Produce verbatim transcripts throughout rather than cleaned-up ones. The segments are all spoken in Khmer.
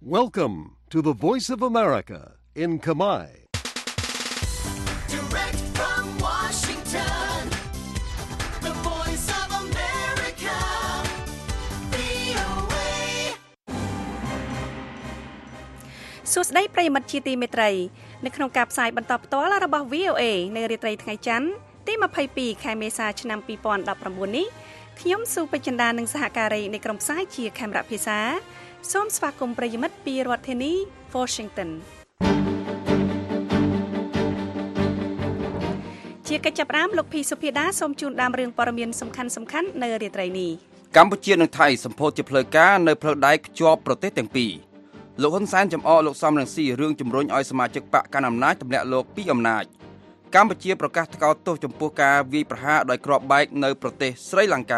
Welcome to the Voice of America in Khmer. Direct from Washington, the Voice of America, វី អូ เอសួស្តីប្រិយមិត្តជាទីមេត្រីនៅក្នុងការផ្សាយបន្តផ្ទាល់របស់ វី អូ เอ នៅរាត្រីថ្ងៃច័ន្ទទីยี่สิบสองខែមេសាឆ្នាំยี่สิบสิบเก้าនេះខ្ញុំស៊ូពេជ្រចិន្តានិងសហការីនៃក្រុមផ្សាយជាខេមរៈភាសាសូមស្វាគមន៍ប្រិយមិត្តពីរដ្ឋធានី Washington ជាកិច្ចចាប់ផ្ដើមលោកភីសុភាដាសូមជូនដើមរឿងព័ត៌មានសំខាន់សំខាន់នៅរាត្រីនេះកម្ពុជានិងថៃសម្ពោធជាផ្លូវការនៅផ្លូវដែកភ្ជាប់ប្រទេសទាំងពីរលោកហ៊ុនសែនចំអកលោកសំរងស៊ីរឿងជំរុញឲ្យសមាជិកបកកាន់អំណាចទម្លាក់លោកពីអំណាចកម្ពុជាប្រកាសថ្កោលទោសចំពោះការវាយប្រហារដោយគ្រាប់បែកនៅប្រទេសស្រីលង្កា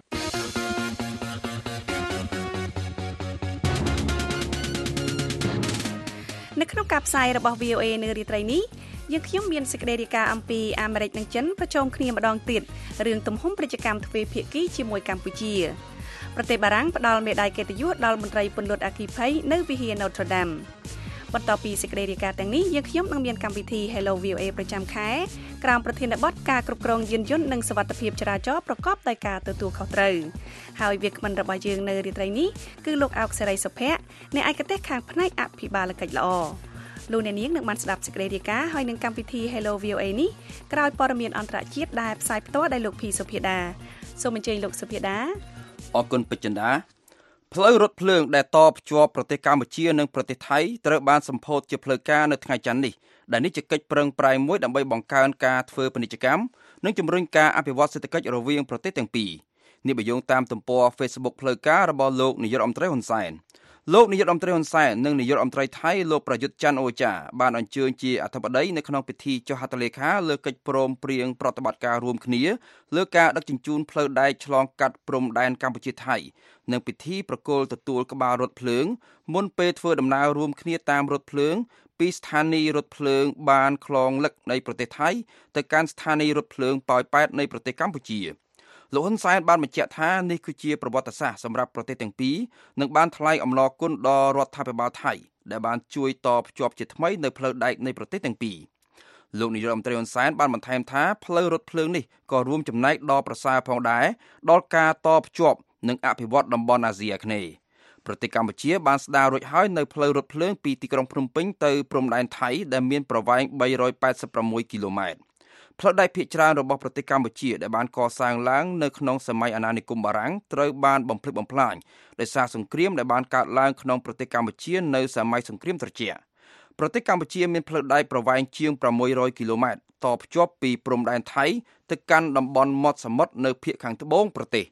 នៅក្នុងការផ្សាយរបស់ វី អូ เอ នៅរាត្រីនេះយើងខ្ញុំមានសេចក្តីរាយការណ៍អំពីអាមេរិកនិងចិនប្រជុំគ្នាម្ដងទៀតរឿងទំហំពាណិជ្ជកម្មទ្វេភាគីជាមួយកម្ពុជាប្រទេសបារាំងផ្ដល់មេដាយកិត្តិយសដល់មន្ត្រីពន្លត់អគ្គិភ័យនៅវិហារ Notre Dame បន្ទាប់ពីសេចក្តីរាយការណ៍ទាំងនេះយើងខ្ញុំនឹងមានកម្មវិធី Hello វី អូ เอ ប្រចាំខែក្រោមប្រធានបទការគ្រប់គ្រងយានយន្តនិងសុវត្ថិភាពចរាចរណ៍ប្រកបដោយការទទួលខុសត្រូវហើយវាគ្មិនរបស់យើងនៅរាត្រីនេះគឺលោកអោកសេរីសុភ័ក្រអ្នកឯកទេសខាងផ្នែកអភិបាលកិច្ចល្អលោកអ្នកនាងនឹងបានស្ដាប់សេចក្តីរាយការណ៍ហើយនឹងកម្មវិធី Hello វី អូ เอ នេះក្រោយព័ត៌មានអន្តរជាតិដែលផ្សាយផ្ទាល់ដោយលោកភីសុភាដាសូមអញ្ជើញលោកសុភាដាអរគុណពេជ្រចិន្តាផ្លូវរថភ្លើងដែលតភ្ជាប់ប្រទេសកម្ពុជានិងប្រទេសថៃត្រូវបានសម្ពោធជាផ្លូវការនៅថ្ងៃច័ន្ទនេះដែលនេះជាកិច្ចប្រឹងប្រែងមួយដើម្បីបង្កើនការធ្វើពាណិជ្ជកម្មនិងជំរុញការអភិវឌ្ឍសេដ្ឋកិច្ចរវាងប្រទេសទាំងពីរនេះបើយោងតាមទំព័រ Facebook ផ្លូវការរបស់លោកនាយករដ្ឋមន្ត្រីហ៊ុនសែនលោកនាយករដ្ឋមន្ត្រីហ៊ុនសែននិងនាយករដ្ឋមន្ត្រីថៃលោកប្រយុទ្ធច័ន្ទអូចាបានអញ្ជើញជាអធិបតីនៅក្នុងពិធីចុះហត្ថលេខាលើកិច្ចព្រមព្រៀងប្រតិបត្តិការរួមគ្នាលើការដឹកជញ្ជូនផ្លូវដែកឆ្លងកាត់ព្រំដែនកម្ពុជាថៃនិងពិធីប្រគល់ទទួលក្បាលរថភ្លើងមុនពេលធ្វើដំណើររួមគ្នាតាមរថភ្លើងពីស្ថានីយ៍រថភ្លើងបានខ្លងលឹកនៃប្រទេសថៃទៅកាន់ស្ថានីយ៍រថភ្លើងប៉ោយប៉ែតនៃប្រទេសកម្ពុជាលោកហ៊ុនសែនបានបញ្ជាក់ថានេះគឺជាប្រវត្តិសាស្ត្រសម្រាប់ប្រទេសទាំងពីរនិងបានថ្លែងអំណរគុណដល់រដ្ឋាភិបាលថៃដែលបានជួយតភ្ជាប់ជាថ្មីនៅផ្លូវដែកនៃប្រទេសទាំងពីរលោកនាយករដ្ឋមន្ត្រីហ៊ុនសែនបានបន្ថែមថាផ្លូវរថភ្លើងនេះក៏រួមចំណែកដល់ប្រសើរផងដែរដល់ការតភ្ជាប់និងអភិវឌ្ឍតំបន់អាស៊ីអាគ្នេយ៍ប្រទេសកម្ពុជាបានស្ដាររួចហើយនៅផ្លូវរថភ្លើងពីទីក្រុងភ្នំពេញទៅព្រំដែនថៃដែលមានប្រវែងបីរយប៉ែតសិបប្រាំមួយគីឡូម៉ែត្រផ្លូវដែកភាគច្រើនរបស់ប្រទេសកម្ពុជាដែលបានកសាងឡើងនៅក្នុងសម័យអាណានិគមបារាំងត្រូវបានបំផ្លិចបំផ្លាញដោយសារសង្គ្រាមដែលបានកើតឡើងក្នុងប្រទេសកម្ពុជានៅសម័យសង្គ្រាមត្រជាក់ប្រទេសកម្ពុជាមានផ្លូវដែកប្រវែងជាងប្រាំមួយរយគីឡូម៉ែត្រតភ្ជាប់ពីព្រំដែនថៃទៅកាន់តំបន់មាត់សមុទ្រនៅភាគខាងត្បូងប្រទេស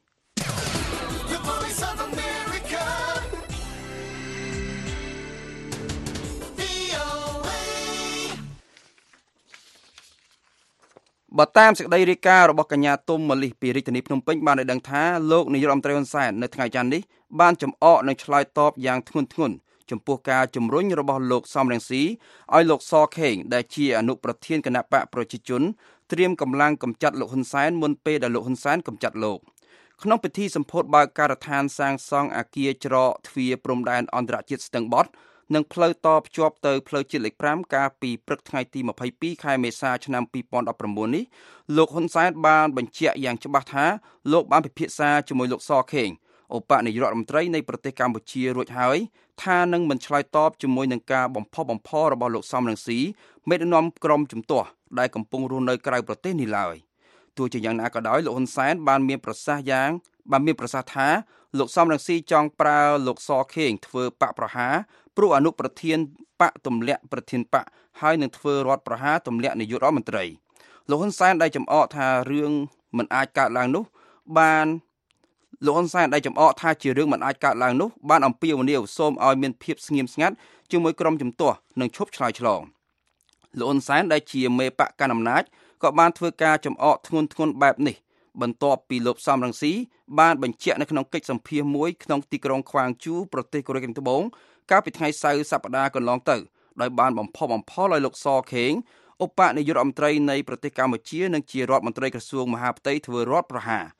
បើតាមសេចក្តីរាយការណ៍របស់កញ្ញាទុំម៉ាលីសពីរាជធានីភ្នំពេញបានឲ្យដឹងថាលោកនាយករដ្ឋមន្ត្រីហ៊ុនសែននៅថ្ងៃច័ន្ទនេះបានចំអកនិងឆ្លើយតបយ៉ាងធ្ងន់ធ្ងរចំពោះការជំរុញរបស់លោកសំរងស៊ីឲ្យលោកសខេងដែលជាអនុប្រធានគណៈបកប្រជាជនត្រៀមកម្លាំងកម្ចាត់លោកហ៊ុនសែនមុនពេលដែលលោកហ៊ុនសែនកម្ចាត់លោកក្នុងពិធីសម្ពោធបើកការដ្ឋានសាងសង់អគារច្រកទ្វារព្រំដែនអន្តរជាតិស្ទឹងបត់និងផ្លូវតភ្ជាប់ទៅផ្លូវជាតិលេខប្រាំកាលពីព្រឹកថ្ងៃទីยี่สิบสองខែមេសាឆ្នាំยี่สิบสิบเก้าនេះលោកហ៊ុនសែនបានបញ្ជាក់យ៉ាងច្បាស់ថាលោកបានពិភាក្សាជាមួយលោកសខេងឧបនាយករដ្ឋមន្ត្រីនៃប្រទេសកម្ពុជារួចហើយថានឹងមិនឆ្លើយតបជាមួយនឹងការបំផុសបំផុលរបស់លោកសំរងស៊ីមេដឹកនាំក្រុមជំទាស់ដែលកំពុងរស់នៅក្រៅប្រទេសនេះឡើយទោះជាយ៉ាងណាក៏ដោយលោកហ៊ុនសែនបានមានប្រសាសន៍យ៉ាងបានមានប្រសាសន៍ថាលោកសំរងស៊ីចង់ប្រើលោកសខេងធ្វើបកប្រហារព្រោះអនុប្រធានបកទម្លាក់ប្រធានបកហើយនឹងធ្វើរដ្ឋប្រហារទម្លាក់នាយករដ្ឋមន្ត្រីលោកហ៊ុនសែនដែលចំអកថារឿងមិនអាចកើតឡើងនោះបានលោកហ៊ុនសែនដែលចំអកថាជារឿងមិនអាចកើតឡើងនោះបានអំពាវនាវសូមឲ្យមានភាពស្ងៀមស្ងាត់ជាមួយក្រុមជំទាស់និងឈប់ឆ្លើយឆ្លងលោកហ៊ុនសែនដែលជាមេបកកណ្ដាលអំណាចក៏បានធ្វើការចំអកធ្ងន់ធ្ងរបែបនេះបន្ទាប់ពីលោកសំរងស៊ីបានបញ្ជាក់នៅក្នុងកិច្ចសម្ភាសន៍មួយក្នុងទីក្រុងខ្វាងជូប្រទេសកូរ៉េខាងត្បូងកាលពីថ្ងៃសៅរ៍សប្តាហ៍កន្លងទៅដោយបានបំផុសបំផុលឲ្យលោកសខេងឧបនាយករដ្ឋមន្ត្រីនៃប្រទេសកម្ពុជានិងជារដ្ឋមន្ត្រីក្រសួងមហាផ្ទៃធ្វើរដ្ឋប្រហារ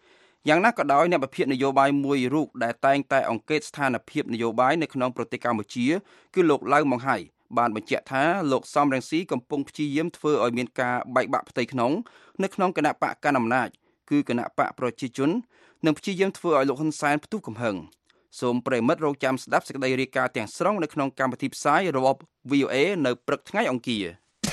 យ៉ាងណាក៏ដោយអ្នកវិភាគនយោបាយមួយរូបដែលតែងតែអង្កេតស្ថានភាពនយោបាយនៅក្នុងប្រទេសកម្ពុជាគឺលោកឡៅម៉ុងហៃបានបញ្ជាក់ថាលោកសំរងស៊ីកំពុងព្យាយាមធ្វើឲ្យមានការបែកបាក់ផ្ទៃក្នុងនៅក្នុងគណៈបកកណ្ដាលអំណាចគឺគណៈបកប្រជាជននិងព្យាយាមធ្វើឲ្យលោកហ៊ុនសែនផ្ទុះកំហឹងសូមប្រិមិត្តរងចាំស្ដាប់សេចក្តីរាយការណ៍ទាំងស្រុងនៅក្នុងកម្មវិធីផ្សាយរបស់ វី អូ អេ នៅព្រឹកថ្ងៃអង្គារ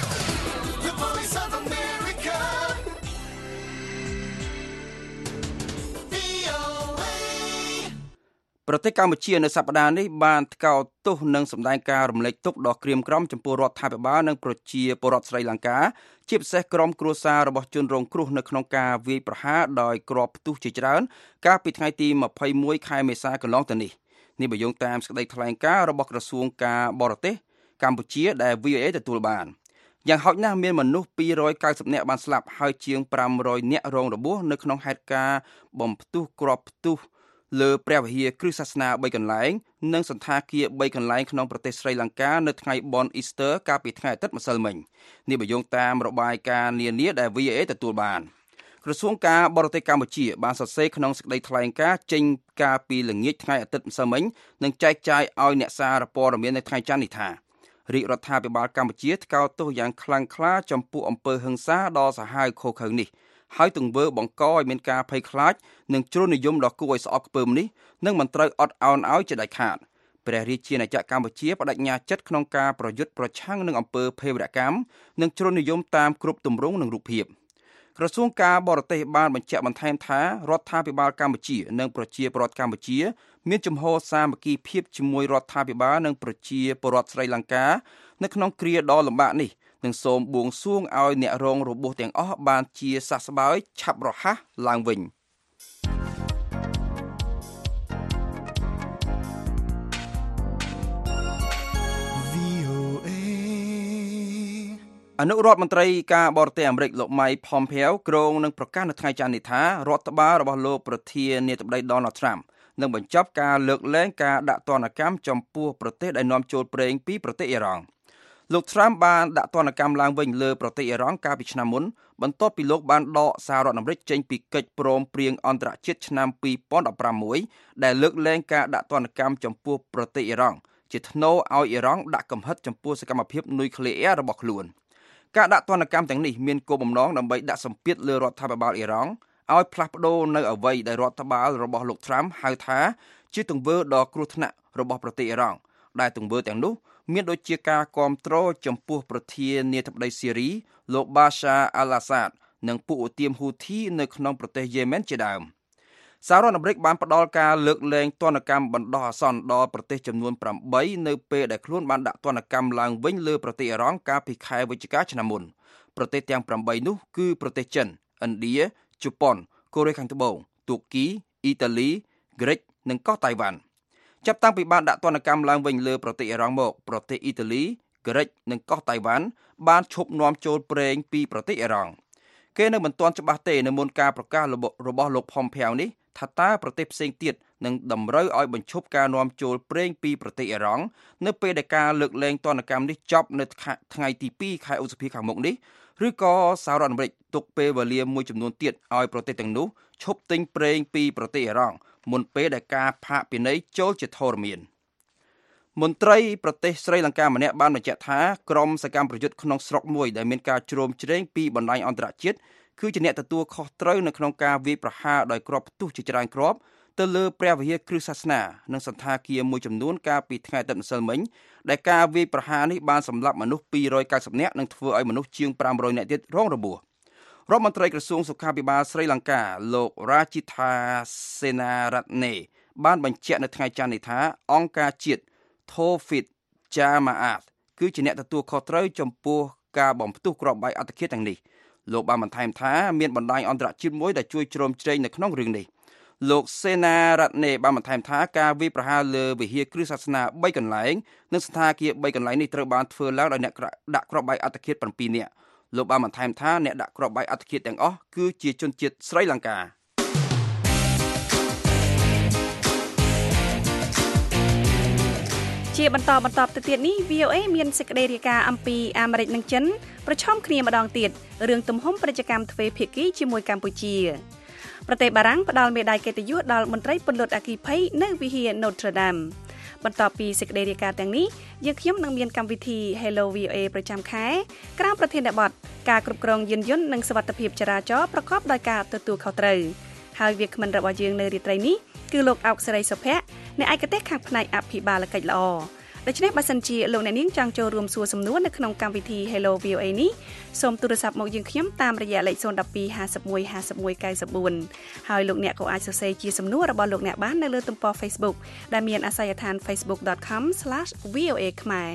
ប្រទេសកម្ពុជានៅសប្តាហ៍នេះបានថ្កោលទោសនិងសម្ដែងការរំលែកទុក្ខដ៏ក្រៀមក្រំចំពោះរដ្ឋាភិបាលនិងប្រជាពលរដ្ឋស្រីលង្កាជាពិសេសក្រុមគ្រួសាររបស់ជនរងគ្រោះនៅក្នុងការវាយប្រហារដោយគ្រាប់ផ្ទុះជាច្រើនកាលពីថ្ងៃទីម្ភៃមួយខែមេសាកន្លងទៅនេះនេះបើយោងតាមសេចក្តីថ្លែងការណ៍របស់ក្រសួងការបរទេសកម្ពុជាដែល វី អូ អេ ទទួលបានយ៉ាងហោចណាស់មានមនុស្សពីររយកៅសិបនាក់បានស្លាប់ហើយជាងប្រាំរយនាក់រងរបួសនៅក្នុងហេតុការណ៍បំផ្ទុះគ្រាប់ផ្ទុះលើព្រះវិហារគ្រឹះសាសនាបីកន្លែងនិងសន្តាគារបីកន្លែងក្នុងប្រទេសស្រីលង្កានៅថ្ងៃបុណ្យអ៊ីស្ទ័រកាលពីថ្ងៃអាទិត្យម្សិលមិញនេះបើយោងតាមរបាយការណ៍នានាដែល វី អូ អេ ទទួលបានក្រសួងការបរទេសកម្ពុជាបានសរសេរក្នុងសេចក្តីថ្លែងការណ៍ចេញកាលពីល្ងាចថ្ងៃអាទិត្យម្សិលមិញនិងចែកចាយឲ្យអ្នកសារព័ត៌មាននៅថ្ងៃច័ន្ទនេះថារាជរដ្ឋាភិបាលកម្ពុជាថ្កោលទោសយ៉ាងខ្លាំងក្លាចំពោះអំពើហិង្សាដ៏សាហាវឃោរឃៅនេះហើយទង្វើបង្កឲ្យមានការភ័យខ្លាចនិងជ្រុលនិយមដ៏គួរឲ្យស្អប់ខ្ពើមនេះនឹងមិនត្រូវអត់ឱនឲ្យជាដាច់ខាតព្រះរាជាណាចក្រកម្ពុជាបដិញ្ញាចិត្តក្នុងការប្រយុទ្ធប្រឆាំងនឹងអំពើភេរវកម្មនិងជ្រុលនិយមតាមគ្រប់ទម្រង់និងរូបភាពក្រសួងការបរទេសបានបញ្ជាក់បន្ថែមថារដ្ឋាភិបាលកម្ពុជានិងប្រជាពលរដ្ឋកម្ពុជាមានជំហរសាមគ្គីភាពជាមួយរដ្ឋាភិបាលនិងប្រជាពលរដ្ឋស្រីលង្កានៅក្នុងគ្រាដ៏លំបាកនេះនិងសូមបួងសួងឲ្យអ្នករងរបួសទាំងអស់បានជាសះស្បើយឆាប់រហ័សឡើងវិញអនុរដ្ឋមន្ត្រីការបរទេសអាមេរិកលោក Mike Pompeo គ្រងនឹងប្រកាសនៅថ្ងៃច័ន្ទនេះថារដ្ឋបាលរបស់លោកប្រធានាធិបតី Donald Trump នឹងបញ្ចប់ការលើកលែងការដាក់ទណ្ឌកម្មចំពោះប្រទេសដែលនាំចូលប្រេងពីប្រទេសអ៊ីរ៉ង់លោក Trump បានដាក់ទណ្ឌកម្មឡើងវិញលើប្រទេសអ៊ីរ៉ង់កាលពីឆ្នាំមុនបន្ទាប់ពីលោកបានដកសាររដ្ឋអាមេរិកចេញពីកិច្ចព្រមព្រៀងអន្តរជាតិឆ្នាំពីរពាន់ដប់ប្រាំមួយដែលលើកលែងការដាក់ទណ្ឌកម្មចំពោះប្រទេសអ៊ីរ៉ង់ជាថ្នូរឲ្យអ៊ីរ៉ង់ដាក់កំហិតចំពោះសកម្មភាពនុយក្លេអ៊ែររបស់ខ្លួនការដាក់ទណ្ឌកម្មទាំងនេះមានគោលបំណងដើម្បីដាក់សម្ពាធលើរដ្ឋាភិបាលអ៊ីរ៉ង់ឲ្យផ្លាស់ប្ដូរនៅអ្វីដែលរដ្ឋបាលរបស់លោក Trump ហៅថាជាទង្វើដ៏គ្រោះថ្នាក់របស់ប្រទេសអ៊ីរ៉ង់ដែលទង្វើទាំងនោះមានដូចជាការគាំទ្រចំពោះប្រធានាធិបតីស៊េរីលោក Bashar al-Assad និងពួកឧទាមហ៊ូធីនៅក្នុងប្រទេសយេម៉ែនជាដើមសហរដ្ឋអាមេរិកបានផ្ដល់ការលើកលែងទណ្ឌកម្មបណ្ដោះអាសន្នដល់ប្រទេសចំនួនប្រាំបីនៅពេលដែលខ្លួនបានដាក់ទណ្ឌកម្មឡើងវិញលើប្រទេសអ៊ីរ៉ង់កាលពីខែវិច្ឆិកាឆ្នាំមុនប្រទេសទាំងប្រាំបីនោះគឺប្រទេសចិនឥណ្ឌាជប៉ុនកូរ៉េខាងត្បូងទួរគីអ៊ីតាលីក្រិចនិងកោះតៃវ៉ាន់ចាប់តាំងពីបានដាក់ទណ្ឌកម្មឡើងវិញលើប្រទេសអ៊ីរ៉ង់មកប្រទេសអ៊ីតាលីក្រិចនិងកោះតៃវ៉ាន់បានឈប់នាំចូលប្រេងពីប្រទេសអ៊ីរ៉ង់គេនៅមិនទាន់ច្បាស់ទេនៅមុនការប្រកាសរបស់លោក Pompeo នេះថាតើប្រទេសផ្សេងទៀតនឹងតម្រូវឲ្យបញ្ឈប់ការនាំចូលប្រេងពីប្រទេសអ៊ីរ៉ង់នៅពេលដែលការលើកលែងទណ្ឌកម្មនេះចប់នៅថ្ងៃទីពីរខែឧសភាខាងមុខនេះឬក៏សហរដ្ឋអាមេរិកទុកពេលវេលាមួយចំនួនទៀតឲ្យប្រទេសទាំងនោះឈប់ទិញប្រេងពីប្រទេសអ៊ីរ៉ង់មុនពេលដែលការផាកពិន័យចូលជាធរមានមន្ត្រីប្រទេសស្រីលង្កាម្នាក់បានបញ្ជាក់ថាក្រុមសកម្មប្រយុទ្ធក្នុងស្រុកមួយដែលមានការជ្រោមជ្រែងពីបណ្ដាញអន្តរជាតិគឺជាអ្នកទទួលខុសត្រូវនៅក្នុងការវាយប្រហារដោយគ្រាប់ផ្ទុះជាច្រើនគ្រាប់ទៅលើព្រះវិហារគ្រឹះសាសនានិងសន្តាគារមួយចំនួនកាលពីថ្ងៃអាទិត្យម្សិលមិញដែលការវាយប្រហារនេះបានសម្លាប់មនុស្សពីររយកៅសិបនាក់និងធ្វើឲ្យមនុស្សជាងប្រាំរយនាក់ទៀតរងរបួសរដ្ឋមន្ត្រីក្រសួងសុខាភិបាលស្រីលង្កាលោក Rajitha Senaratne បានបញ្ជាក់នៅថ្ងៃច័ន្ទនេះថាអង្គការជាតិ Tawhid Jamaat គឺជាអ្នកទទួលខុសត្រូវចំពោះការបំផ្ទុះគ្រាប់បែកអត្តឃាតទាំងនេះលោកបានបន្ថែមថាមានបណ្ដាញអន្តរជាតិមួយដែលជួយជ្រោមជ្រែងនៅក្នុងរឿងនេះលោកសេនារតនេបានបន្ថែមថាការវាយប្រហារលើវិហារគ្រឹះសាសនាបីកន្លែងនិងសន្តាគារបីកន្លែងនេះត្រូវបានធ្វើឡើងដោយអ្នកដាក់គ្រាប់បែកអត្តឃាតប្រាំពីរនាក់លោកបានបន្ថែមថាអ្នកដាក់គ្រាប់បែកអត្តឃាតទាំងអស់គឺជាជនជាតិស្រីលង្កាជាបន្តបន្តទៅទៀតនេះ វី អូ អេ មានសេចក្តីរាយការណ៍អំពីអាមេរិកនិងចិនប្រឈមគ្នាម្ដងទៀតរឿងទំហំពាណិជ្ជកម្មទ្វេភាគីជាមួយកម្ពុជាប្រទេសបារាំងផ្ដល់មេដាយកិត្តិយសដល់មន្ត្រីពន្លត់អគ្គិភ័យនៅវិហារ Notre Dame បន្ទាប់ពីសេចក្តីរាយការណ៍ទាំងនេះយើងខ្ញុំនឹងមានកម្មវិធី Hello វី អូ เอ ប្រចាំខែក្រោមប្រធានបទការគ្រប់គ្រងយានយន្តនិងសុវត្ថិភាពចរាចរណ៍ប្រកបដោយការទទួលខុសត្រូវហើយវាគ្មិនរបស់យើងនៅរាត្រីនេះគឺលោកអោកសេរីសុភ័ក្រអ្នកឯកទេសខាងផ្នែកអភិបាលកិច្ចល្អដូច្នេះបើសិនជាលោកអ្នកនាងចង់ចូលរួមសួរសំណួរនៅក្នុងកម្មវិធី Hello វី អូ เอ នេះសូមទូរស័ព្ទមកយើងខ្ញុំតាមរយៈលេខศูนย์ หนึ่ง สอง ห้า หนึ่ง ห้า หนึ่ง เก้า สี่ ហើយលោកអ្នកក៏អាចសរសេរជាសំណួររបស់លោកអ្នកបាននៅលើទំព័រ Facebook ដែលមានអាសយដ្ឋាន facebook dot com slash v o a ខ្មែរ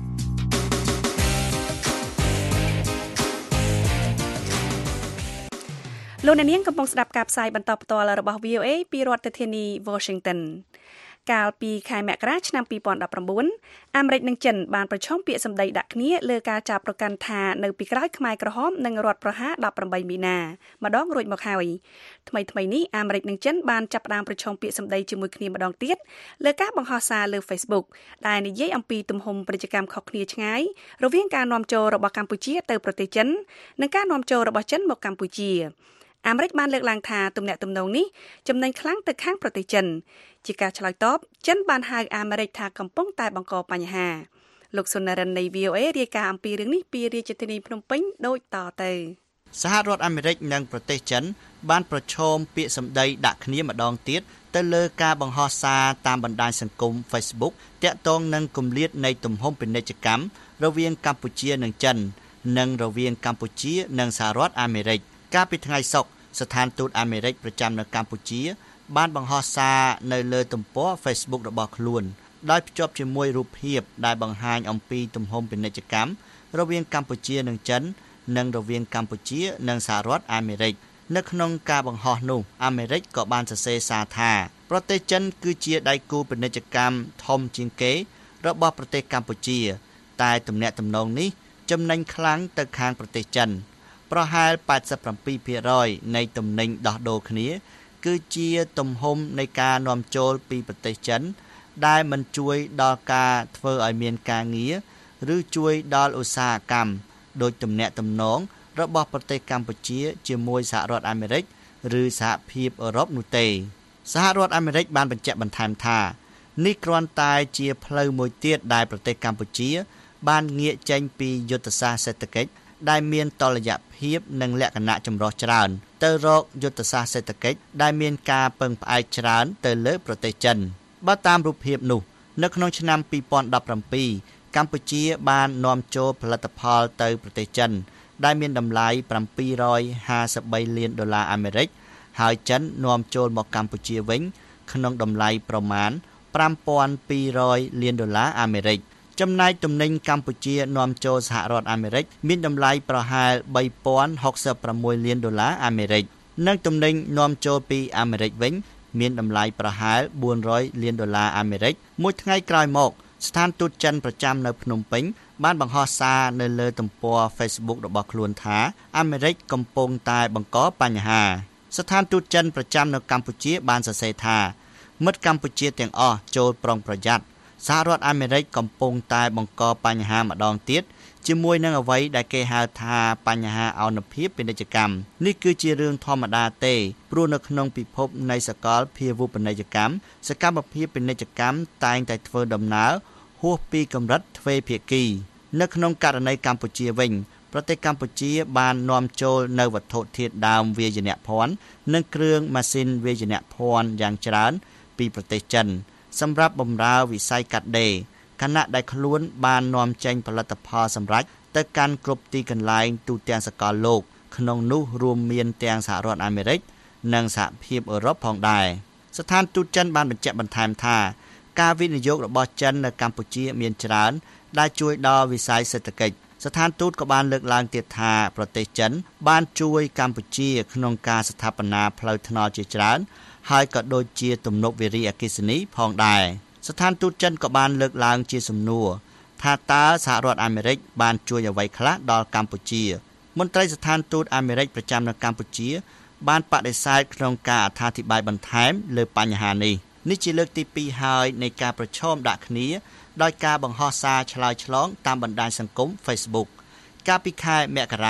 លោកអ្នកនាងកំពុងស្ដាប់ការផ្សាយបន្តផ្ទាល់របស់ វី អូ เอ ពីរដ្ឋធានី Washingtonកាលពីខែមករាឆ្នាំពីរពាន់ដប់ប្រាំបួនអាមេរិកនិងចិនបានប្រឈមពាក្យសម្ដីដាក់គ្នាលើការចាប់ប្រកាន់ថានៅពីក្រោយខ្មែរក្រហមនិងរដ្ឋប្រហារដប់ប្រាំបីមីនាម្ដងរួចមកហើយថ្មីថ្មីនេះអាមេរិកនិងចិនបានចាប់ផ្ដើមប្រឈមពាក្យសម្ដីជាមួយគ្នាម្ដងទៀតលើការបង្ហោះសារលើ Facebook ដែលនិយាយអំពីទំហំពាណិជ្ជកម្មខុសគ្នាឆ្ងាយរវាងការនាំចូលរបស់កម្ពុជាទៅប្រទេសចិននិងការនាំចូលរបស់ចិនមកកម្ពុជាអាមេរិកបានលើកឡើងថាទំនាក់ទំនងនេះចំណេញខ្លាំងទៅខាងប្រទេសចិនជាការឆ្លើយតបចិនបានហៅអាមេរិកថាកំពុងតែបង្កបញ្ហាលោកសុនរិននៃ វី អូ เอ រាយការណ៍អំពីរឿងនេះពីរាជធានីភ្នំពេញដូចតទៅសហរដ្ឋអាមេរិកនិងប្រទេសចិនបានប្រឈមពាក្យសម្ដីដាក់គ្នាម្ដងទៀតទៅលើការបង្ហោះសារតាមបណ្ដាញសង្គម Facebook ទាក់ទងនឹងគម្លាតនៃទំហំពាណិជ្ជកម្មរវាងកម្ពុជានិងចិននិងរវាងកម្ពុជានិងសហរដ្ឋអាមេរិកកាលពីថ្ងៃសុក្រស្ថានទូតអាមេរិកប្រចាំនៅកម្ពុជាបានបង្ហោះសារនៅលើទំព័រ Facebook របស់ខ្លួនដោយភ្ជាប់ជាមួយរូបភាពដែលបង្ហាញអំពីទំហំពាណិជ្ជកម្មរវាងកម្ពុជានិងចិននិងរវាងកម្ពុជានិងសហរដ្ឋអាមេរិកនៅក្នុងការបង្ហោះនោះអាមេរិកក៏បានសរសេរសារថាប្រទេសចិនគឺជាដៃគូពាណិជ្ជកម្មធំជាងគេរបស់ប្រទេសកម្ពុជាតែទំនាក់ទំនងនេះចំណេញខ្លាំងទៅខាងប្រទេសចិនប្រហែល แปดสิบเจ็ดភាគរយ នៃទំនិញដោះដូរគ្នាគឺជាទំហំនៃការនាំចូលពីប្រទេសចិនដែលមិនជួយដល់ការធ្វើឲ្យមានការងារឬជួយដល់ឧស្សាហកម្មដោយទំនាក់ទំនងរបស់ប្រទេសកម្ពុជាជាមួយសហរដ្ឋអាមេរិកឬសហភាពអឺរ៉ុបនោះទេសហរដ្ឋអាមេរិកបានបញ្ជាក់បន្ថែមថានេះគ្រាន់តែជាផ្លូវមួយទៀតដែលប្រទេសកម្ពុជាបានងាកចេញពីយុទ្ធសាស្ត្រសេដ្ឋកិច្ចដែលមានតុល្យភាពនិងលក្ខណៈចម្រុះច្រើនទៅរកយុទ្ធសាស្ត្រសេដ្ឋកិច្ចដែលមានការពឹងផ្អែកច្រើនទៅលើប្រទេសចិនបើតាមរូបភាពនោះនៅក្នុងឆ្នាំពីរពាន់ដប់ប្រាំពីរកម្ពុជាបាននាំចូលផលិតផលទៅប្រទេសចិនដែលមានតម្លៃbảy trămห้าสิบสามលានដុល្លារអាមេរិកហើយចិននាំចូលមកកម្ពុជាវិញក្នុងតម្លៃប្រមាណfive thousand two hundredលានដុល្លារអាមេរិកចំណែកទំនិញកម្ពុជានាំចូលសហរដ្ឋអាមេរិកមានតម្លៃប្រហែលthree thousand sixty-sixលានដុល្លារអាមេរិកនិងទំនិញនាំចូលពីអាមេរិកវិញមានតម្លៃប្រហែលfour hundredលានដុល្លារអាមេរិកមួយថ្ងៃក្រោយមកស្ថានទូតចិនប្រចាំនៅភ្នំពេញបានបង្ហោះសារនៅលើទំព័រ Facebook របស់ខ្លួនថាអាមេរិកកំពុងតែបង្កបញ្ហាស្ថានទូតចិនប្រចាំនៅកម្ពុជាបានសរសេរថាមិត្តកម្ពុជាទាំងអស់ចូលប្រុងប្រយ័ត្នសហរដ្ឋអាមេរិកកំពុងតែបង្កបញ្ហាម្ដងទៀតជាមួយនឹងអ្វីដែលគេហៅថាបញ្ហាអនុភាពពាណិជ្ជកម្មនេះគឺជារឿងធម្មតាទេព្រោះនៅក្នុងពិភពនៃសកលភាវូបនីយកម្មសកម្មភាពពាណិជ្ជកម្មតែងតែធ្វើដំណើរហួសពីកម្រិតទ្វេភាគីនៅក្នុងករណីកម្ពុជាវិញប្រទេសកម្ពុជាបាននាំចូលនៅវត្ថុធាតុដើមវាយនភ័ណ្ឌនិងគ្រឿងម៉ាស៊ីនវាយនភ័ណ្ឌយ៉ាងច្រើនពីប្រទេសចិនសម្រាប់បម្រើវិស័យកាត់ដេរខណៈដែលខ្លួនបាននាំចេញផលិតផលសម្រេចទៅកាន់គ្រប់ទីកន្លែងទូទាំងសកលលោកក្នុងនោះរួមមានទាំងសហរដ្ឋអាមេរិកនិងសហភាពអឺរ៉ុបផងដែរស្ថានទូតចិនបានបញ្ជាក់បន្ថែមថាការវិនិយោគរបស់ចិននៅកម្ពុជាមានច្រើនដែលជួយដល់វិស័យសេដ្ឋកិច្ចស្ថានទូតក៏បានលើកឡើងទៀតថាប្រទេសចិនបានជួយកម្ពុជាក្នុងការស្ថាបនាផ្លូវថ្នល់ជាច្រើនហើយក៏ដូចជាទំនប់វារីអគ្គិសនីផងដែរស្ថានទូតចិនក៏បានលើកឡើងជាសំណួរថាតើសហរដ្ឋអាមេរិកបានជួយអ្វីខ្លះដល់កម្ពុជាមន្ត្រីស្ថានទូតអាមេរិកប្រចាំនៅកម្ពុជាបានបដិសេធក្នុងការអត្ថាធិប្បាយបន្ថែមលើបញ្ហានេះនេះជាលើកទីពីរហើយនៃការប្រឈមដាក់គ្នាដោយការបង្ហោះសារឆ្លើយឆ្លងតាមបណ្ដាញសង្គម Facebook កាលពីខែមករា